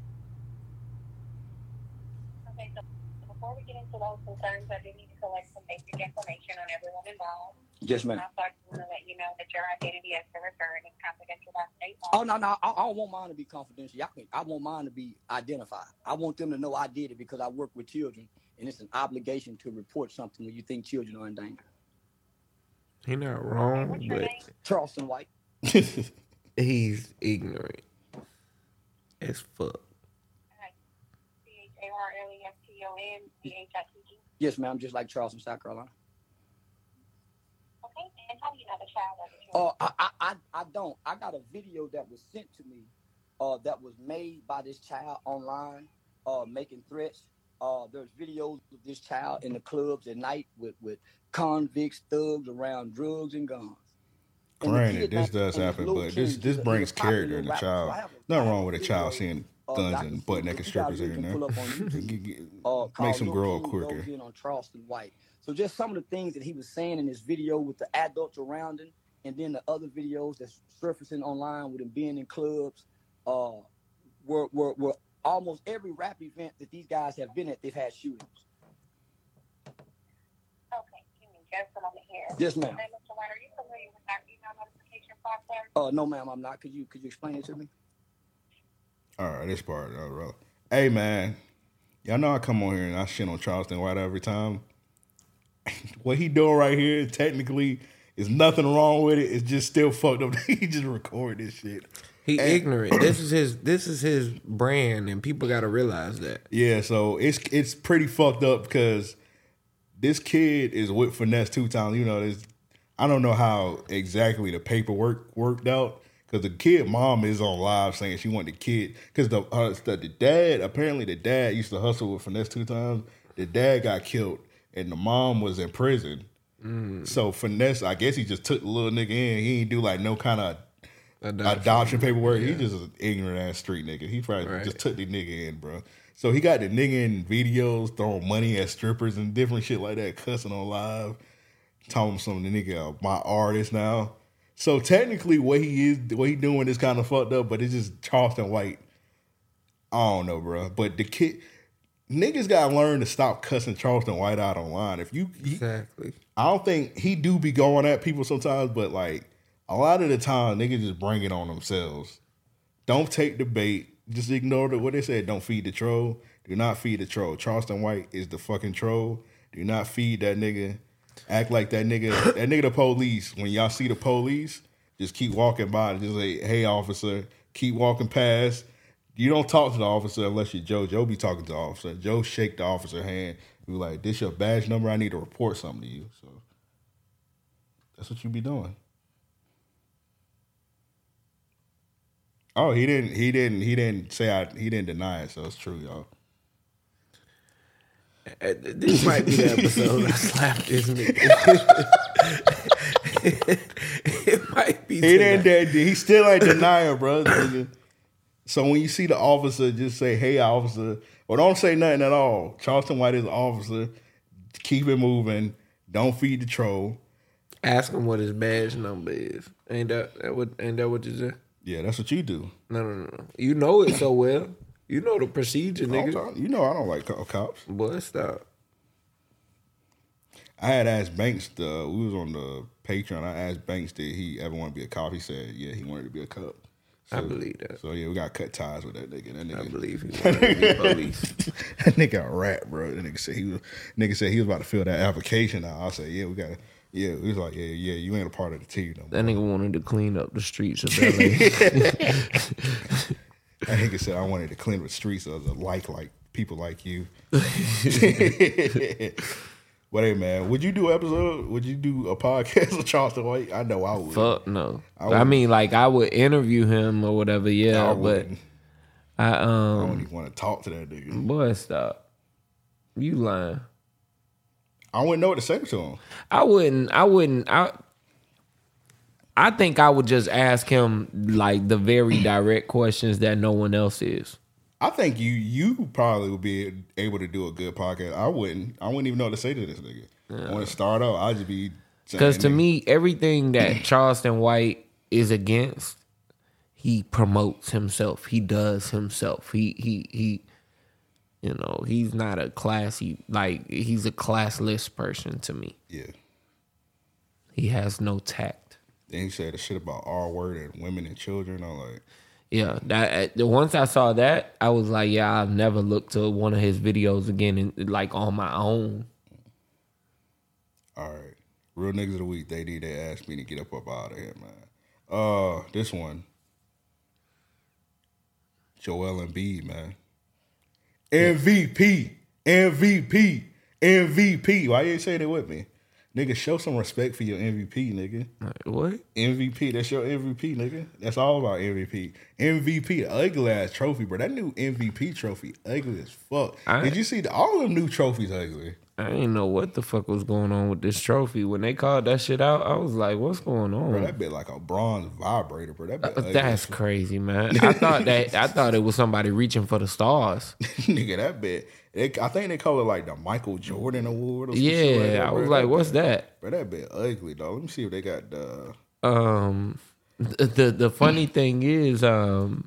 Okay, so before we get into those concerns, I do need to collect some basic information on everyone involved. Yes, ma'am. I also want to let you know that your identity as the referred is confidential by state law. Oh, no, no. I, I don't want mine to be confidential. I, can, I want mine to be identified. I want them to know I did it because I work with children, and it's an obligation to report something when you think children are in danger. He not wrong, okay, but Charleston White. He's ignorant as fuck. C H A R L E S T O N C H I T G. Yes, ma'am. Just like Charleston, South Carolina. Okay, and how do you know the child as a child? Oh, I, I, I don't. I got a video that was sent to me uh, that was made by this child online, uh, making threats. Uh, there's videos of this child in the clubs at night with, with convicts, thugs around drugs and guns. Granted, this does happen, but this this brings character in the child. Nothing wrong with a child seeing guns and butt naked strippers here and there. Makes them grow up quicker. On Charleston White. So just some of the things that he was saying in this video with the adults around him, and then the other videos that's surfacing online with him being in clubs, uh, were were were almost every rap event that these guys have been at, they've had shootings. Okay, give me just a moment here. Yes, ma'am. Mister White, are you familiar with our email notification process? Uh, no, ma'am, I'm not. Could you could you explain it to me? All right, this part. Uh, hey, man, y'all know I come on here and I shit on Charleston White every time. What he doing right here, technically, is nothing wrong with it. It's just still fucked up. He just recorded this shit. He and, ignorant. This is his. This is his brand, and people got to realize that. Yeah, so it's it's pretty fucked up because this kid is with Finesse Two Times. You know, there's, I don't know how exactly the paperwork worked out because the kid mom is on live saying she wanted the kid because the, uh, the the dad apparently the dad used to hustle with Finesse Two Times. The dad got killed and the mom was in prison. Mm. So Finesse, I guess he just took the little nigga in. He didn't do like no kind of adoption, adoption paperwork. Yeah. He just an ignorant ass street nigga. He probably right. just took the nigga in, bro. So he got the nigga in videos throwing money at strippers and different shit like that, cussing on live, telling some of the nigga my artist now. So technically, what he is, what he doing is kind of fucked up, but it's just Charleston White. I don't know, bro. But the kid, niggas gotta learn to stop cussing Charleston White out online. If you, he, Exactly. I don't think he do be going at people sometimes, but like a lot of the time, niggas just bring it on themselves. Don't take the bait. Just ignore the, what they said. Don't feed the troll. Do not feed the troll. Charleston White is the fucking troll. Do not feed that nigga. Act like that nigga, that nigga the police. When y'all see the police, just keep walking by and just say, hey, officer. Keep walking past. You don't talk to the officer unless you're Joe. Joe be talking to the officer. Joe shake the officer's hand. Be like, this your badge number? I need to report something to you. So that's what you be doing. Oh, he didn't. He didn't. He didn't say. I. He didn't deny it. So it's true, y'all. Uh, This might be the episode I slapped this nigga. It might be. He tonight. didn't. He still ain't denying, bro. Nigga. So when you see the officer, just say, "Hey, officer," or don't say nothing at all. Charleston White is an officer. Keep it moving. Don't feed the troll. Ask him what his badge number is. Ain't that, that what? Ain't that what you said? Yeah, that's what you do. No, no, no, no. You know it so well. You know the procedure, nigga. You know I don't like co- cops. Boy, stop. I had asked Banks. The, we was on the Patreon. I asked Banks, did he ever want to be a cop? He said, yeah, he wanted to be a cop. So, I believe that. So yeah, we got to cut ties with that nigga. That nigga. I believe he wanted to be police. That nigga a rat, bro. That nigga said he was. Nigga said he was about to fill that application out. I said, yeah, we got to. Yeah, he was like, yeah, yeah, you ain't a part of the team no more. That nigga wanted to clean up the streets of L A. That nigga said I wanted to clean the streets of the like like people like you. But hey, man, would you do an episode? Would you do a podcast with Charleston White? I know I would. Fuck no. I, I, mean, like I would interview him or whatever. Yeah, I but wouldn't. I I don't um even want to talk to that nigga. boy, stop. You lying. I wouldn't know what to say to him. I wouldn't. I wouldn't. I. I think I would just ask him like the very direct questions that no one else is. I think you you probably would be able to do a good podcast. I wouldn't. I wouldn't even know what to say to this nigga. Yeah. When it start out, I'd just be Because to me, everything that Charleston White is against, he promotes himself. He does himself. He he he. You know, he's not a classy, like, he's a classless person to me. Yeah. He has no tact. Then he said the shit about R word and women and children. I'm like, yeah, that once I saw that, I was like, yeah, I've never looked to one of his videos again, in, like, on my own. all right. Real niggas of the week, they did. They asked me to get up up out of here, man. Uh, this one. Joel Embiid, man. M V P, M V P, M V P. Why you ain't saying it with me? Nigga, show some respect for your M V P, nigga. What? M V P, that's your M V P, nigga. That's all about M V P. M V P, ugly ass trophy, bro. That new M V P trophy, ugly as fuck. I, Did you see the, all them new trophies ugly? I didn't know what the fuck was going on with this trophy. When they called that shit out, I was like, what's going on? Bro, that bit like a bronze vibrator, bro. That bit Uh, ugly. that's crazy, man. I thought that I thought it was somebody reaching for the stars. Nigga, that bit. It, I think they call it like the Michael Jordan Award or some shit Yeah, like that, I bro. was like, That what's bit- that? Bro, that bit ugly, though. Let me see if they got the... Um, the the, the funny thing is, um,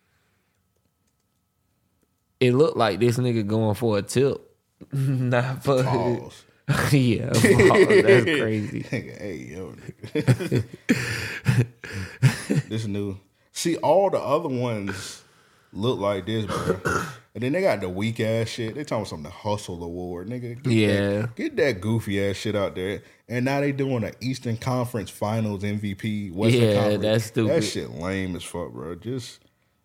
it looked like this nigga going for a tip, not for Pause. yeah, pause. That's crazy. Nigga, hey, yo, nigga. This new... See, all the other ones look like this, bro. And then they got the weak ass shit. They talking some the Hustle Award, nigga. Get Yeah. that, get that goofy ass shit out there. And now they doing the Eastern Conference Finals M V P. Western Yeah, Conference. that's stupid. That shit lame as fuck, bro. Just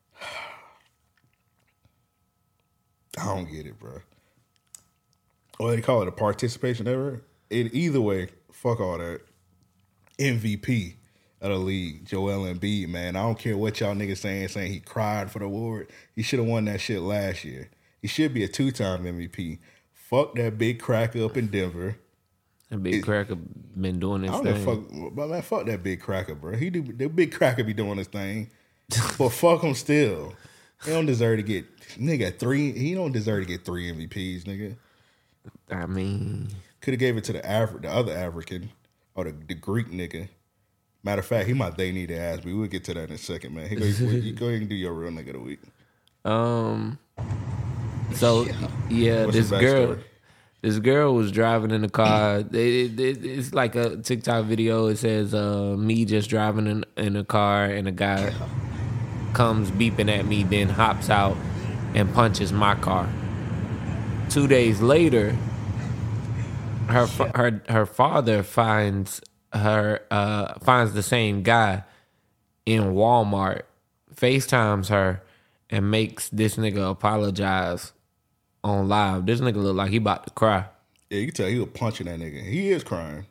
I don't get it, bro. Or they call it a participation error. It either way, fuck all that. M V P of the league, Joel Embiid, man. I don't care what y'all niggas saying, saying he cried for the award. He should have won that shit last year. He should be a two-time M V P. Fuck that big cracker up in Denver. That big cracker been doing his I don't know, thing. fuck, but man, fuck that big cracker, bro. He do the big cracker be doing his thing, but fuck him still. He don't deserve to get nigga three. He don't deserve to get three M V Ps, nigga. I mean, could have gave it to the Afri- the other African or the, the Greek nigga. Matter of fact, he might they need to ask me. We'll get to that in a second, man. He go, you go ahead and do your real nigga of the week. Um. So yeah, What's this the girl, backstory? this girl was driving in the car. It, it, it- it's like a TikTok video. It says, uh, "Me just driving in in a car, and a guy comes beeping at me, then hops out and punches my car." Two days later, her fa- her her father finds her uh, finds the same guy in Walmart, FaceTimes her, and makes this nigga apologize on live. This nigga look like he about to cry. Yeah, you can tell he was punching that nigga. He is crying.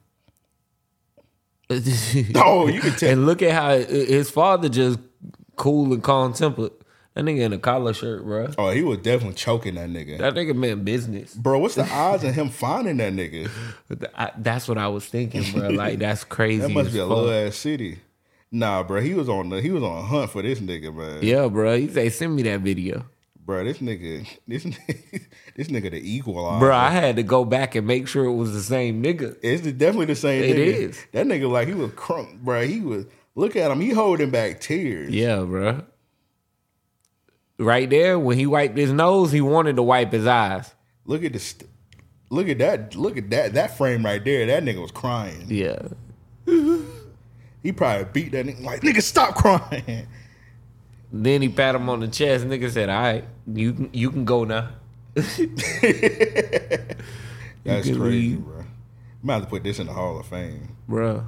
Oh, you can tell. And look at how his father just cool and calm tempered. That nigga in a collar shirt, bro. Oh, he was definitely choking that nigga. That nigga meant business. Bro, what's the odds of him finding that nigga? I, that's what I was thinking, bro. Like, that's crazy. That must as be a fuck. little ass city. Nah, bro, he was on the he was on a hunt for this nigga, man. Yeah, bro. He say, send me that video. Bro, this nigga, this nigga, this nigga the equalizer. Bro, I had to go back and make sure it was the same nigga. It's definitely the same It nigga. is. That nigga like he was crunk, bro. He was look at him. He holding back tears. Yeah, bro. Right there, when he wiped his nose, he wanted to wipe his eyes. Look at this. Look at that. Look at that. That frame right there. That nigga was crying. Yeah. He probably beat that nigga like, nigga, stop crying. Then he pat him on the chest. Nigga said, all right, you can, you can go now. That's can crazy, leave. bro. Might have to put this in the Hall of Fame. Bro.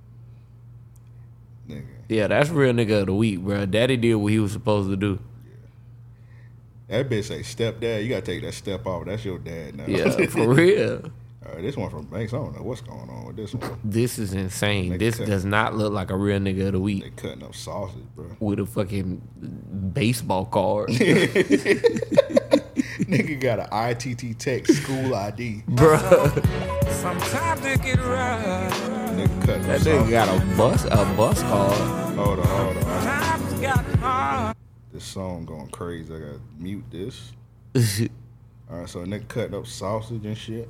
Nigga. Yeah, that's real nigga of the week, bro. Daddy did what he was supposed to do. That bitch say stepdad. You gotta take that step off. That's your dad now. Yeah, for real. All right, this one from Banks. I don't know what's going on with this one. This is insane. Nigga This cut- does not look like a real nigga of the week They cutting up sausage, bro. with a fucking baseball card. Nigga got an I T T Tech school I D. Bro, Sometimes it get rough. Nigga cutting that up nigga sausage. got a bus a bus card. Hold on, hold on. Times got hard. This song going crazy. I gotta mute this. All right, so nigga cutting up sausage and shit.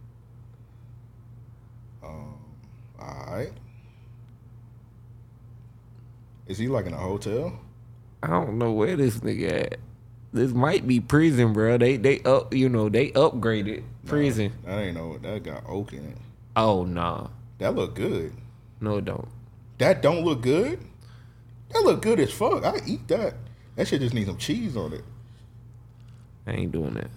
Um, all right. Is he like in a hotel? I don't know where this nigga at. This might be prison, bro. They they up, you know, they upgraded prison. That ain't no. That got oak in it. Oh nah, That look good. no, it don't. That don't look good. That look good as fuck. I eat that. That shit just needs some cheese on it. I ain't doing that.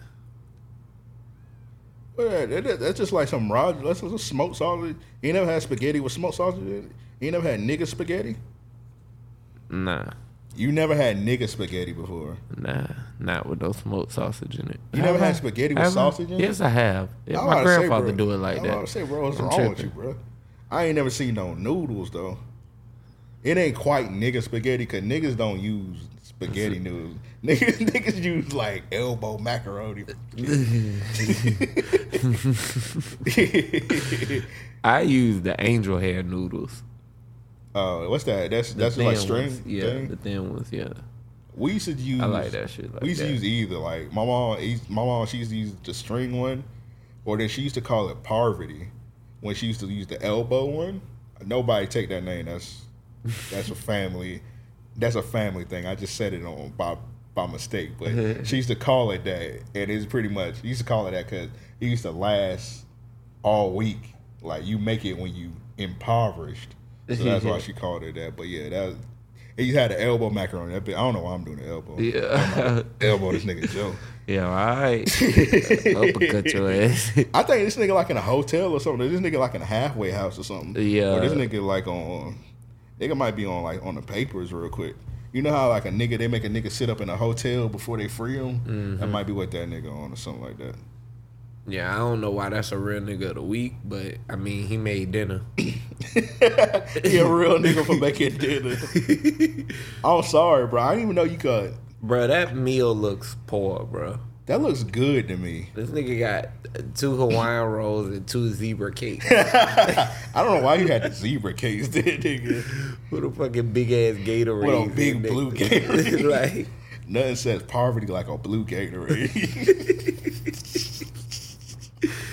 Well, that- that- that's just like some raw. That's just smoked sausage. You never had spaghetti with smoked sausage in it. You never had nigga spaghetti. Nah, You never had nigga spaghetti before. nah, not with no smoked sausage in it. You never Have had I? spaghetti with Have I? sausage in it? Yes, I have. Yeah, I'm my about to say, grandfather bro, do it like I'm that. about to say, bro, what's I'm wrong with you, tripping. bro? I ain't never seen no noodles though. It ain't quite nigga spaghetti because niggas don't use spaghetti noodles. Niggas, niggas use like elbow macaroni. I use the angel hair noodles. Oh, what's that? That's The that's just like thin string. ones. Yeah, thing? the thin ones. Yeah. We used to use. I like that shit like we used that. to use either. Like my mom, my mom, she used to use the string one, or then she used to call it Parvati when she used to use the elbow one. Nobody take that name. That's that's a family. That's a family thing. I just said it on by by mistake, but she used to call it that, and it's pretty much. She used to call it that because it used to last all week. Like you make it when you impoverished, so that's why she called it that. But yeah, that. He had the elbow macaroni. That bit, I don't know why I'm doing the elbow. Yeah. Elbow this nigga Joe. Yeah, all right. Uppercut your ass. I think this nigga like in a hotel or something. This nigga like in a halfway house or something. Yeah. Or this nigga like on, nigga might be on like on the papers real quick. You know how like a nigga, they make a nigga sit up in a hotel before they free him? Mm-hmm. That might be what that nigga on or something like that. Yeah, I don't know why that's a real nigga of the week, but I mean, he made dinner. He a real nigga for making dinner. I'm sorry, bro. I didn't even know you could. Bro, that meal looks poor, bro. That looks good to me. This nigga got two Hawaiian rolls and two zebra cakes. I don't know why you had the zebra cakes there, nigga. With a fucking big ass Gatorade. With a big blue Gatorade. Like, nothing says poverty like a blue Gatorade.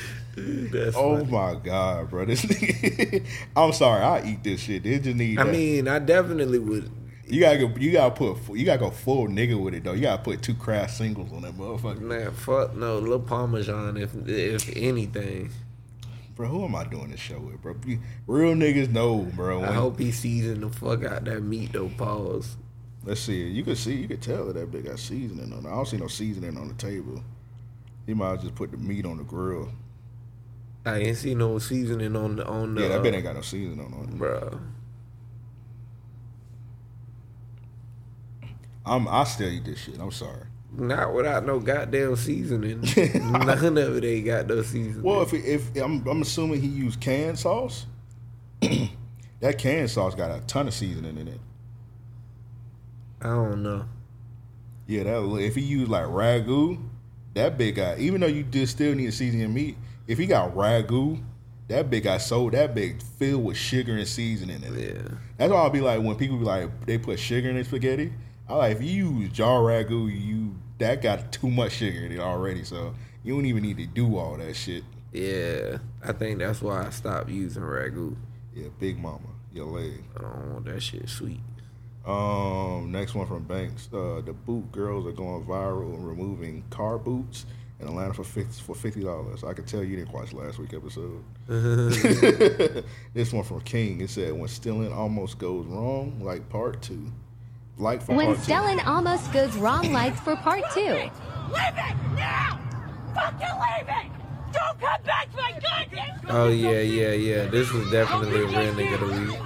That's oh funny. my god, bro! This nigga, I'm sorry, I eat this shit. They just need. I that. mean, I definitely would. You gotta go. You gotta put. You gotta go full nigga with it though. You gotta put two craft singles on that motherfucker. Man, fuck no, little Parmesan if if anything. Bro, who am I doing this show with, bro? Real niggas know, bro. I when- hope he seasoned the fuck out that meat though. Pause. Let's see. You can see. You can tell that that bitch got seasoning on it. I don't see no seasoning on the table. He might have just put the meat on the grill. I ain't see no seasoning on the on the. Yeah, that bitch ain't got no seasoning on it, bro. I'm. I still eat this shit. I'm sorry. Not without no goddamn seasoning. None of it ain't got no seasoning. Well, if if I'm, I'm assuming he used canned sauce, that canned sauce got a ton of seasoning in it. I don't know. Yeah, that if he used like ragu, that big guy. Even though you did still need to season your meat, if he got ragu, that big guy sold that big filled with sugar and seasoning in it. Yeah, that's why I'll be like when people be like they put sugar in their spaghetti. I like if you use jar ragu, you that got too much sugar in it already, so you don't even need to do all that shit. Yeah, I think that's why I stopped using ragu. Yeah, Big Mama, your leg. I don't want that shit sweet. Um, next one from Banks. Uh, the boot girls are going viral and removing car boots in Atlanta for fifty for fifty dollars. I could tell you didn't watch last week's episode. This one from King. It said when stealing almost goes wrong, like part two. Like for When part two. Stellan almost goes wrong like for part two. Leave it now! Fucking leave it! Don't come back to my goddamn Oh yeah, yeah, yeah. This was definitely a real nigga to read.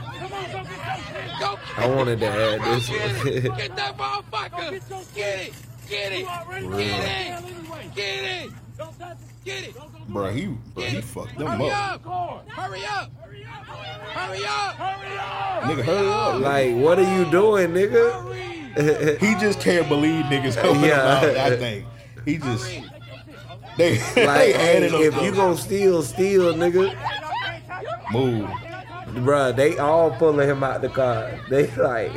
I wanted to add this one. Get that motherfucker! Get it! Get it! Real. Get it! Get it! Get it! Bro, he, bro, he fucked them Hurry up. up! Hurry up! Hurry up! Hurry up! Nigga, hurry up. Like, what are you doing, nigga? He just can't believe niggas helping Yeah. him out, I think. He just... They, Like, they hey, added if them you up. gonna steal, steal, nigga. Move. Bruh, they all pulling him out the car. They like,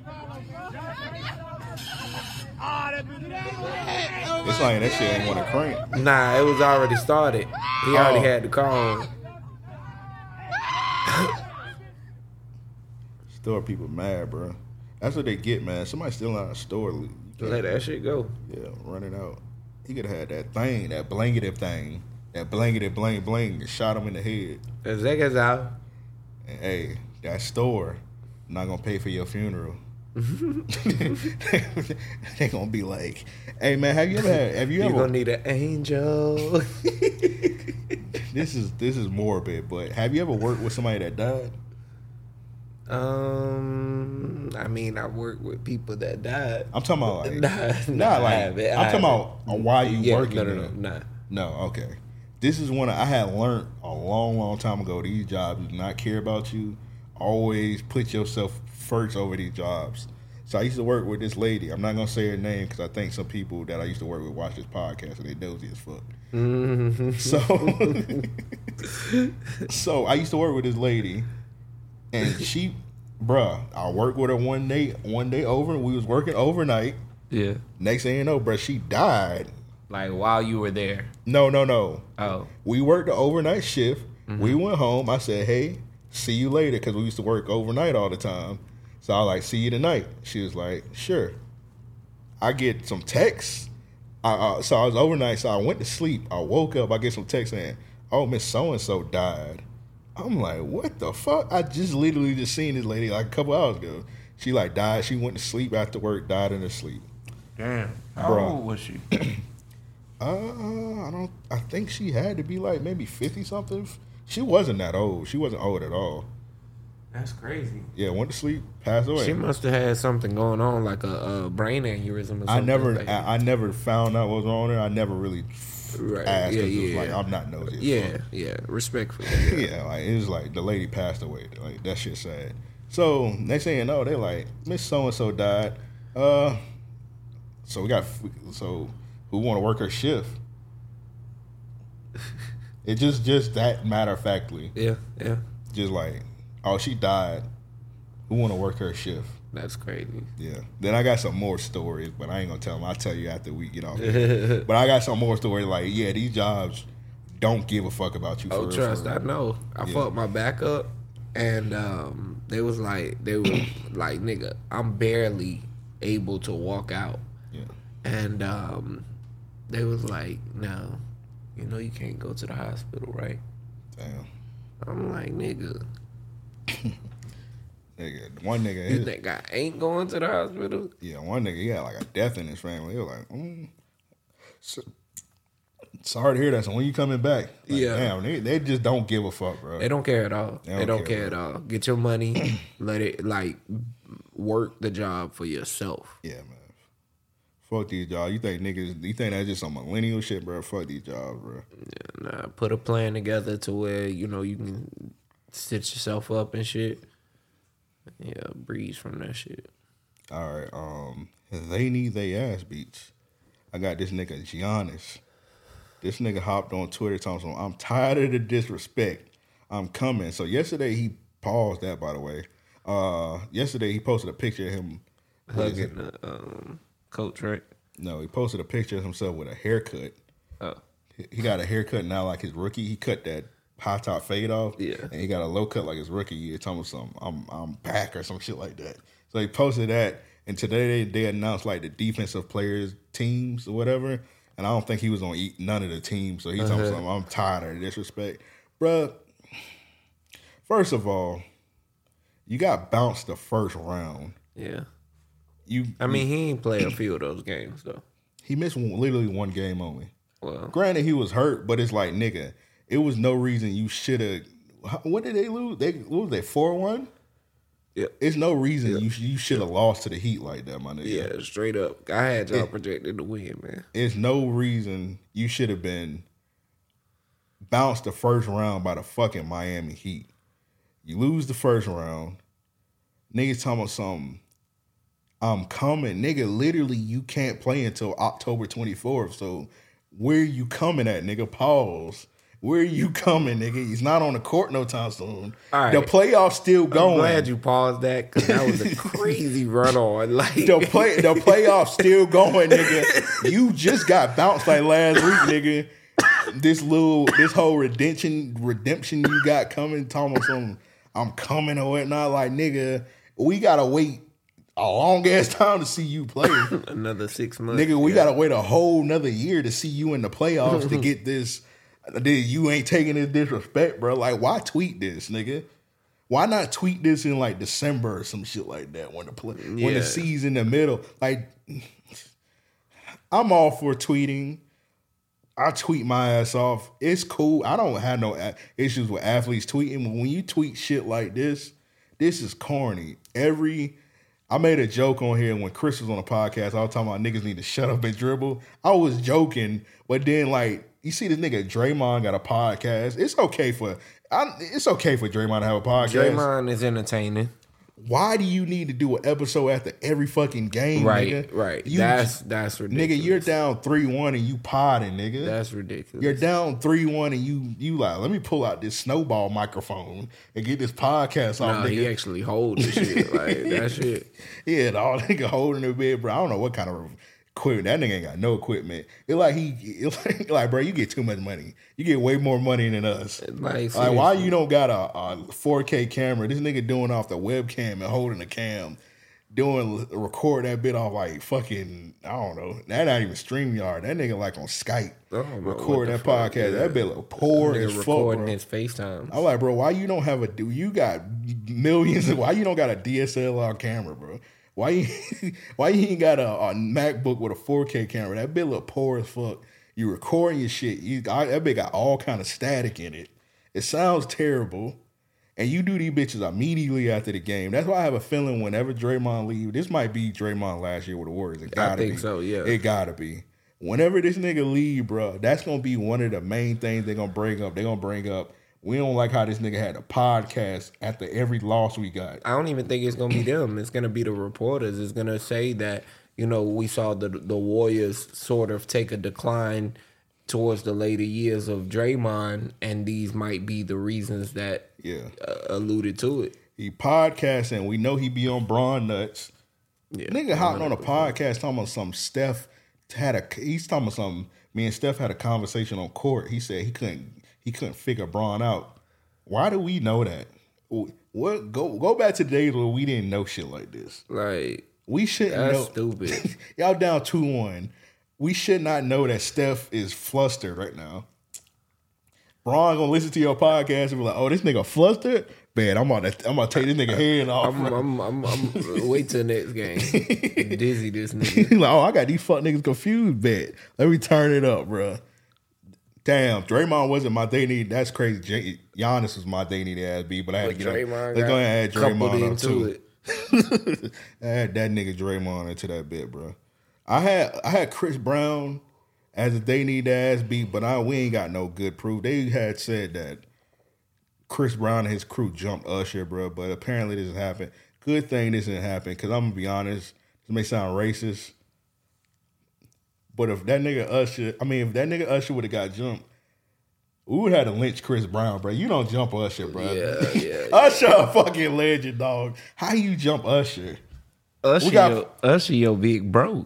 It's like that shit ain't want to crank. nah, it was already started. He already Oh. had the car on. Store people mad, bro. That's what they get, man. Somebody stealing out a store. you can't- Let that shit go. Yeah, run it out. He could have had that thing, that blanketed thing, that blanketed bling bling, and shot him in the head. The Zegas out. And hey, that store not gonna pay for your funeral. They gonna be like, "Hey man, have you ever had? Have you You ever? gonna need an angel. This is this is morbid, but have you ever worked with somebody that died? Um, I mean, I worked with people that died. I'm talking about like, Nah, nah, nah, I like haven't, I I'm talking haven't. about why you Yeah, working. no, no, there. no, nah. No, okay. This is one I had learned a long, long time ago. These jobs do not care about you. Always put yourself first over these jobs. So I used to work with this lady. I'm not gonna say her name because I think some people that I used to work with watch this podcast and they nosy as fuck. Mm-hmm. So, so I used to work with this lady, and she, bruh, I worked with her one day, one day over. We was working overnight. Yeah. Next thing you know, bruh, she died. Like while you were there. No, no, no. Oh. We worked the overnight shift. Mhm. We went home. I said, hey, see you later, because we used to work overnight all the time. So I was like, see you tonight. She was like, sure. I get some texts. I, uh, so I was overnight, so I went to sleep. I woke up, I get some text saying, oh, Miss So-and-so died. I'm like, what the fuck? I just literally just seen this lady like a couple hours ago. She like died. She went to sleep after work, died in her sleep. Damn. How Bruh. old was she? Uh, I don't. I think she had to be like maybe fifty something. She wasn't that old. She wasn't old at all. That's crazy. Yeah, went to sleep, passed away. She must have had something going on, like a, a brain aneurysm or something. I never, like I, I never found out what was wrong with her. I never really Right. asked. Yeah, 'cause it was yeah. like I'm not nosy. as Yeah, fuck. yeah. Respectfully. Yeah. Yeah. like it was like the lady passed away. Like that shit sad. So next thing you know, they like Miss So and So died. Uh, so we got so who want to work her shift? It just just that matter of factly. Yeah, yeah. Just like, oh, she died. Who want to work her shift? That's crazy. Yeah. Then I got some more stories, but I ain't gonna tell them. I'll tell you after we get off here. But I got some more stories like, yeah, these jobs don't give a fuck about you. For Oh, real, trust, for real. I know. I Yeah. fucked my back up, and um, they was like, they were like, nigga, I'm barely able to walk out. Yeah. And um, they was like, no, you know you can't go to the hospital, right? Damn. I'm like, nigga, Nigga, one nigga, you his- think I ain't going to the hospital? yeah, one nigga, he had like a death in his family. He was like, mm. so, sorry to hear that. So when you coming back, like, Yeah. damn, they, they just don't give a fuck, bro. They don't care at all. They don't, care, bro. at all. Get your money, let it like work the job for yourself. Yeah, man. Fuck these jobs. You think niggas? You think that's just some millennial shit, bro? Fuck these jobs, bro. Yeah, nah, put a plan together to where you know you can stitch yourself up and shit. Yeah, breeze from that shit. All right, um, they need they ass beats. I got this nigga Giannis. This nigga hopped on Twitter talking some, I'm tired of the disrespect. I'm coming. So yesterday he paused that, by the way. Uh, yesterday he posted a picture of him Hugging the um, coach, right? No, he posted a picture of himself with a haircut. Oh. He- He got a haircut now like his rookie. He cut that high top fade off. Yeah. And he got a low cut like his rookie year. Talking about some, I'm I'm back or some shit like that. So he posted that, and today they, they announced like the defensive players teams or whatever. And I don't think he was on eat none of the teams. So he's talking Uh-huh. something. I'm tired of the disrespect, bruh. First of all, you got bounced the first round. Yeah. You. I mean, he ain't play a few of those games though. He missed one, literally one game only. Well, Granted, he was hurt, but it's like, nigga, it was no reason you should have. What did they lose? They what was they four one? Yeah, it's no reason you you should have lost to the Heat like that, my nigga. Yeah, straight up. I had y'all It- projected to win, man. It's no reason you should have been bounced the first round by the fucking Miami Heat. You lose the first round. Niggas talking about something. I'm coming. Nigga, literally, you can't play until October twenty-fourth. So where you coming at, nigga? Pause. Where you coming, nigga? He's not on the court no time soon. All right. The playoffs still going. I'm glad you paused that because that was a crazy run on. Like the play, the playoffs still going, nigga. You just got bounced like last week, nigga. This little, this whole redemption, redemption you got coming, talking about some, I'm coming or whatnot. Like, nigga, we gotta wait a long ass time to see you play. Another six months, nigga. We yeah. gotta wait a whole another year to see you in the playoffs to get this. You ain't taking this disrespect, bro. Like, why tweet this, nigga? Why not tweet this in like December or some shit like that when the play, when Yeah. the season in the middle? Like, I'm all for tweeting. I tweet my ass off. It's cool. I don't have no a- issues with athletes tweeting, but when you tweet shit like this, this is corny. Every I made a joke on here when Chris was on the podcast. I was talking about niggas need to shut up and dribble. I was joking, but then like you see this nigga Draymond got a podcast. It's okay for I, it's okay for Draymond to have a podcast. Draymond is entertaining. Why do you need to do an episode after every fucking game, Right, nigga? right. You That's- that's ridiculous. Nigga, you're down three one and you podding, nigga. That's ridiculous. You're down three one and you you like, let me pull out this snowball microphone and get this podcast off, Nah, nigga. he actually hold the shit. Like, that shit. Yeah, the all nigga holding the bed, bro. I don't know what kind of equipment. That nigga ain't got no equipment. It like he, it like, like, bro, you get too much money. You get way more money than us. Like, Like, why seriously. you don't got a, a four K camera? This nigga doing off the webcam and holding the cam, doing record that bit off like fucking, I don't know. That not even StreamYard. That nigga like on Skype. I don't know Record what the that fuck, podcast. yeah. That bit look poor They're as fuck, recording bro. his FaceTime. I'm like, bro, why you don't have a do? You got millions. Of, why you don't got a D S L R camera, bro? Why you why you ain't got a, a MacBook with a four K camera? That bit look poor as fuck. You recording your shit. You got, that bit got all kind of static in it. It sounds terrible. And you do these bitches immediately after the game. That's why I have a feeling whenever Draymond leave, this might be Draymond last year with the Warriors. It I gotta think be. so, yeah. It gotta be. Whenever this nigga leave, bro, that's gonna be one of the main things they're gonna bring up. They're gonna bring up, we don't like how this nigga had a podcast after every loss we got. I don't even think it's gonna be them. It's gonna be the reporters. It's gonna say that, you know, we saw the the Warriors sort of take a decline towards the later years of Draymond, and these might be the reasons that yeah uh, alluded to it. He podcasting. We know he be on Braun Nuts. Yeah, nigga hopping on a podcast talking about some Steph had a. He's talking about some. me and Steph had a conversation on court. He said he couldn't he couldn't figure Braun out. Why do we know that? What go go back to the days where we didn't know shit like this. Like we shouldn't that's know. stupid. Y'all down two one. We should not know that Steph is flustered right now. Braun gonna listen to your podcast and be like, "Oh, this nigga flustered." Man, I'm gonna I'm gonna take this nigga head off. I'm, I'm, I'm, I'm wait till next game. Dizzy this nigga. Like, oh, I got these fuck niggas confused. Bet. Let me turn it up, bro. Damn, Draymond wasn't my they need. That's crazy. J- Giannis was my they need ass beat, but I had But to get Draymond up. Let's go ahead and add coupled Draymond up into too. it. I had that nigga Draymond into that bit, bro. I had I had Chris Brown as a they need ass beat, but I we ain't got no good proof. They had said that Chris Brown and his crew jumped Usher, bro, but apparently this happened. Good thing this didn't happen, because I'm gonna be honest, this may sound racist, but if that nigga Usher, I mean, if that nigga Usher would have got jumped, we would have to lynch Chris Brown, bro. You don't jump Usher, bro. Yeah, yeah. Usher a fucking legend, dog. How you jump Usher? Usher, got- your, Usher, your big bro.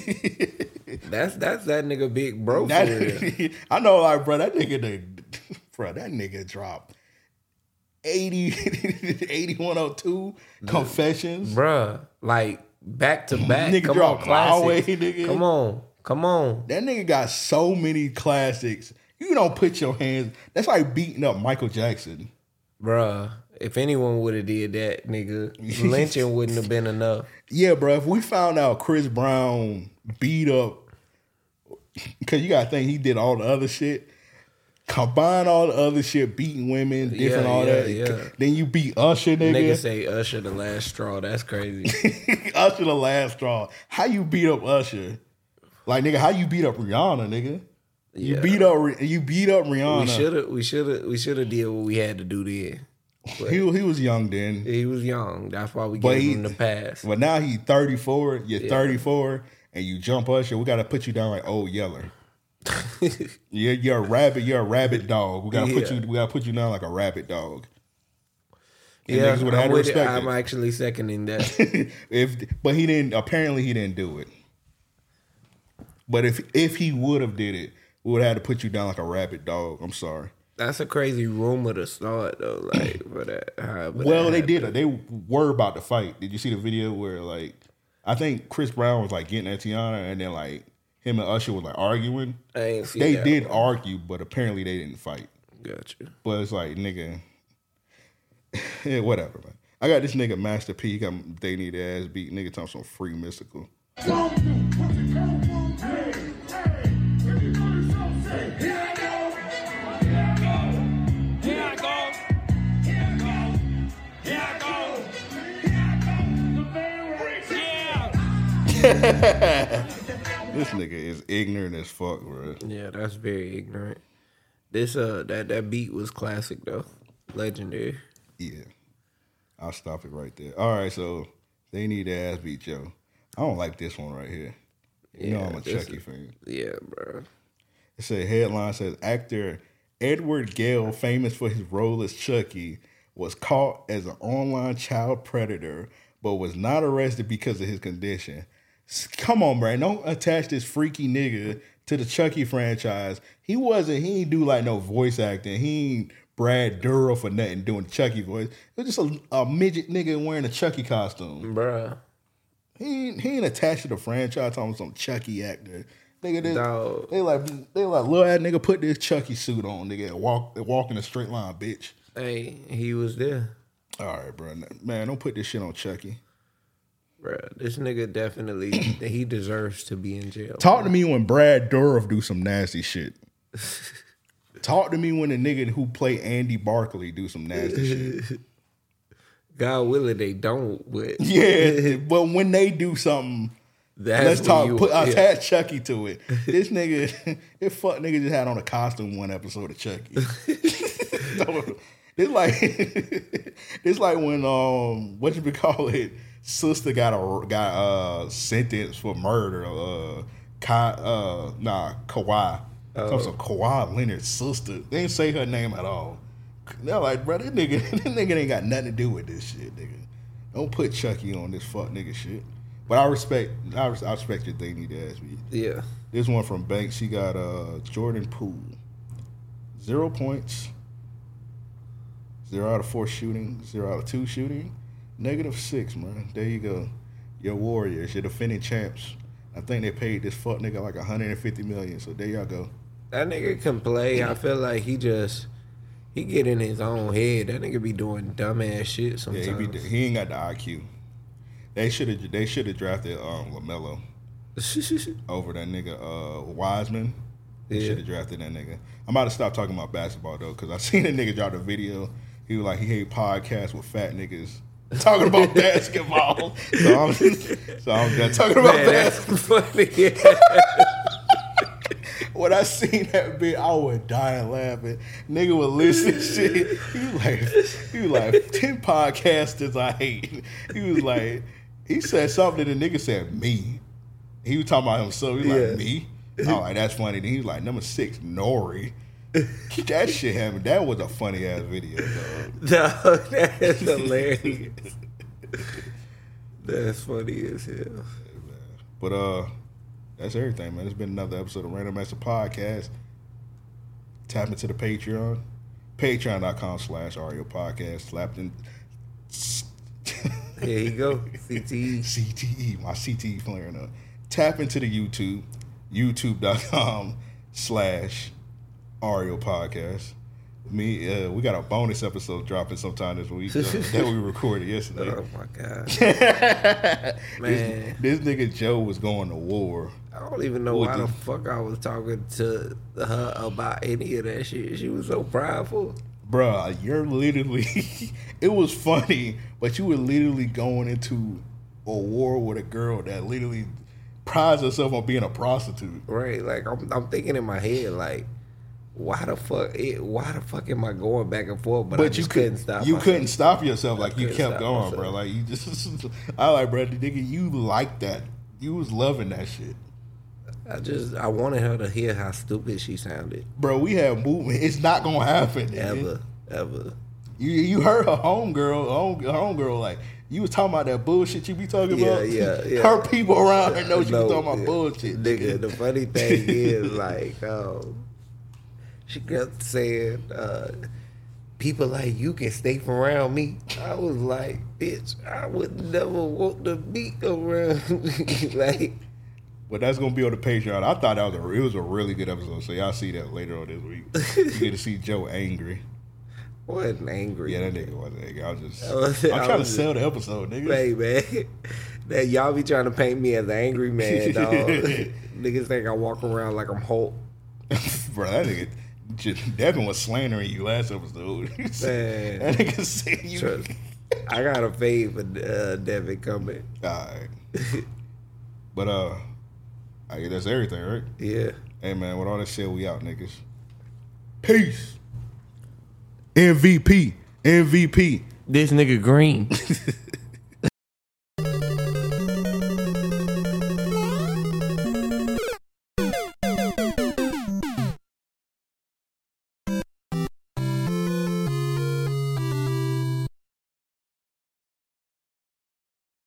that's that's that nigga big bro. For real. That, I know, like, bro, that nigga, the, bro, that nigga dropped eighty, eighty-one oh two Confessions. Bruh, like back to back. Nigga Come on, dropped My Way, classics. nigga. Come on, come on. That nigga got so many classics. You don't put your hands. That's like beating up Michael Jackson. Bruh, if anyone would have did that, nigga, lynching wouldn't have been enough. Yeah, bro. If we found out Chris Brown beat up, because you gotta think he did all the other shit. Combine all the other shit, beating women, different Yeah, all yeah, that. yeah. Then you beat Usher, nigga. Nigga say Usher the last straw. That's crazy. Usher the last straw. How you beat up Usher? Like, nigga, how you beat up Rihanna, nigga? You Yeah. beat up you beat up Rihanna. We should have we should have we should have did what we had to do then. But He he was young then. he was young. That's why we But gave he- him the pass. But now he's thirty-four. You're Yeah. thirty-four, and you jump Usher. We gotta put you down like Old Yeller. you're, you're a rabbit. You're a rabbit dog. We gotta put Yeah. you. We gotta put you down like a rabbit dog. And Yeah, niggas would've had I'm, to with it. respect I'm it. actually seconding that. If but he didn't. Apparently, he didn't do it. But if if he would have did it, we would have had to put you down like a rabbit dog. I'm sorry. That's a crazy rumor to start though. Like for that. How, but Well, that they did. happened. They were about to fight. Did you see the video where like I think Chris Brown was like getting at Tiana, and then like him and Usher was like arguing. I ain't see They that did one. argue, but apparently they didn't fight. Gotcha. But it's like nigga, yeah, whatever, man. I got this nigga Master P. He got they need ass beat. Nigga talking some free mystical. This nigga is ignorant as fuck, bro. Yeah, that's very ignorant. This uh that that beat was classic though. Legendary. Yeah. I'll stop it right there. All right, so they need to ass beat Joe. I don't like this one right here. You know Yeah, I'm a this Chucky is- fan. Yeah, bro. It said headline says actor Edward Gale, famous for his role as Chucky, was caught as an online child predator, but was not arrested because of his condition. S- Come on, man. Don't attach this freaky nigga to the Chucky franchise. He wasn't, he ain't do like no voice acting. He ain't Brad Dourif for nothing doing the Chucky voice. It was just a, a midget nigga wearing a Chucky costume. Bruh. He ain't, he ain't attached to the franchise talking some Chucky actor. Nigga, they, Dog. they like they like little ass nigga put this Chucky suit on, nigga, and walk walk in a straight line, bitch. Hey, he was there. All right, bro, man, don't put this shit on Chucky. Bruh, this nigga definitely he deserves to be in jail. Talk to me when Brad Dourif do some nasty shit. Talk to me when the nigga who play Andy Barkley do some nasty shit. God willing, they don't. But Yeah, but when they do something, That's let's when talk. you- Put yeah. attach Chucky to it. This nigga, this fuck nigga just had on a costume one episode of Chucky. It's like it's like when um what you call it, sister got a got uh sentenced for murder. Uh, Ka, uh nah Kawhi. Oh. So Kawhi Leonard's sister. They didn't say her name at all. They're like, bro, this nigga, this nigga ain't got nothing to do with this shit, nigga. Don't put Chucky on this fuck nigga shit. But I respect, I, res- I respect your thing. Need to ask me. Yeah. This one from Banks. She got uh, Jordan Poole. Zero points. Zero out of four shooting. Zero out of two shooting. Negative six, man. There you go. Your Warriors, your defending champs. I think they paid this fuck nigga like one hundred fifty million dollars. So there y'all go. That nigga can play. I feel like he just he get in his own head. That nigga be doing dumbass shit sometimes. Yeah, he, be, he ain't got the I Q. They should have they should have drafted um, LaMelo over that nigga uh, Wiseman. They Yeah. should have drafted that nigga. I'm about to stop talking about basketball though, because I seen a nigga drop a video. He was like he hate podcasts with fat niggas talking about basketball. So I'm so I'm done talking about Man, that's basketball. funny. When I seen that bit, I was dying laughing. Nigga would listen to shit. He was like, he was like, ten podcasters I hate. He was like, he said something and the nigga said me. He was talking about himself. He was Yeah. like, me? I was like, that's funny. Then he was like, number six, Nori. That shit happened. That was a funny ass video, dog. No, that is hilarious. That's funny as hell. But uh, that's everything, man. It's been another episode of Random Master Podcast. Tap into the Patreon. Patreon.com slash Ario Podcast. Slapped in. Here you go. C T E. C T E. My C T E flaring up. Tap into the YouTube. YouTube.com slash Ario Podcast. Me, uh, we got a bonus episode dropping sometime this week uh, that we recorded yesterday. Oh my god, this, man! this nigga Joe was going to war. I don't even know With why the- the fuck I was talking to her about any of that shit. She was so prideful. Bruh, you're literally, it was funny, but you were literally going into a war with a girl that literally prides herself on being a prostitute. Right? Like I'm, I'm thinking in my head, like, why the fuck? It, why the fuck am I going back and forth? But, But, I you just could, couldn't stop. You myself. couldn't stop yourself. Like you couldn't kept stop going, myself. bro. Like you just, I like, bro, nigga, you like that. You was loving that shit. I just, I wanted her to hear how stupid she sounded. Bro, we have movement. It's not gonna happen, nigga. Ever, ever. You you heard her homegirl, home, her homegirl, like, you was talking about that bullshit you be talking Yeah, about? yeah, yeah. Her people around her know she No, was talking about yeah. bullshit. Nigga, the funny thing is, like, um, she kept saying, uh, people like you can stay from around me. I was like, bitch, I would never want to be around like, But that's gonna be on the Patreon. I thought that was a it was a really good episode, so y'all see that later on this week. You get to see Joe angry. wasn't angry. Yeah, that nigga wasn't angry. I was just I was- I'm I trying to was sell the episode, nigga. Hey, man. That y'all be trying to paint me as an angry man, dog. Niggas think I walk around like I'm Hulk. Bro, that nigga just, Devin was slandering you last episode. Man. That nigga said you Trust- I got a fade for uh, Devin coming. Alright. But uh I guess that's everything, right? Yeah. Hey man, with all that shit, we out, niggas. Peace. M V P. M V P. This nigga green.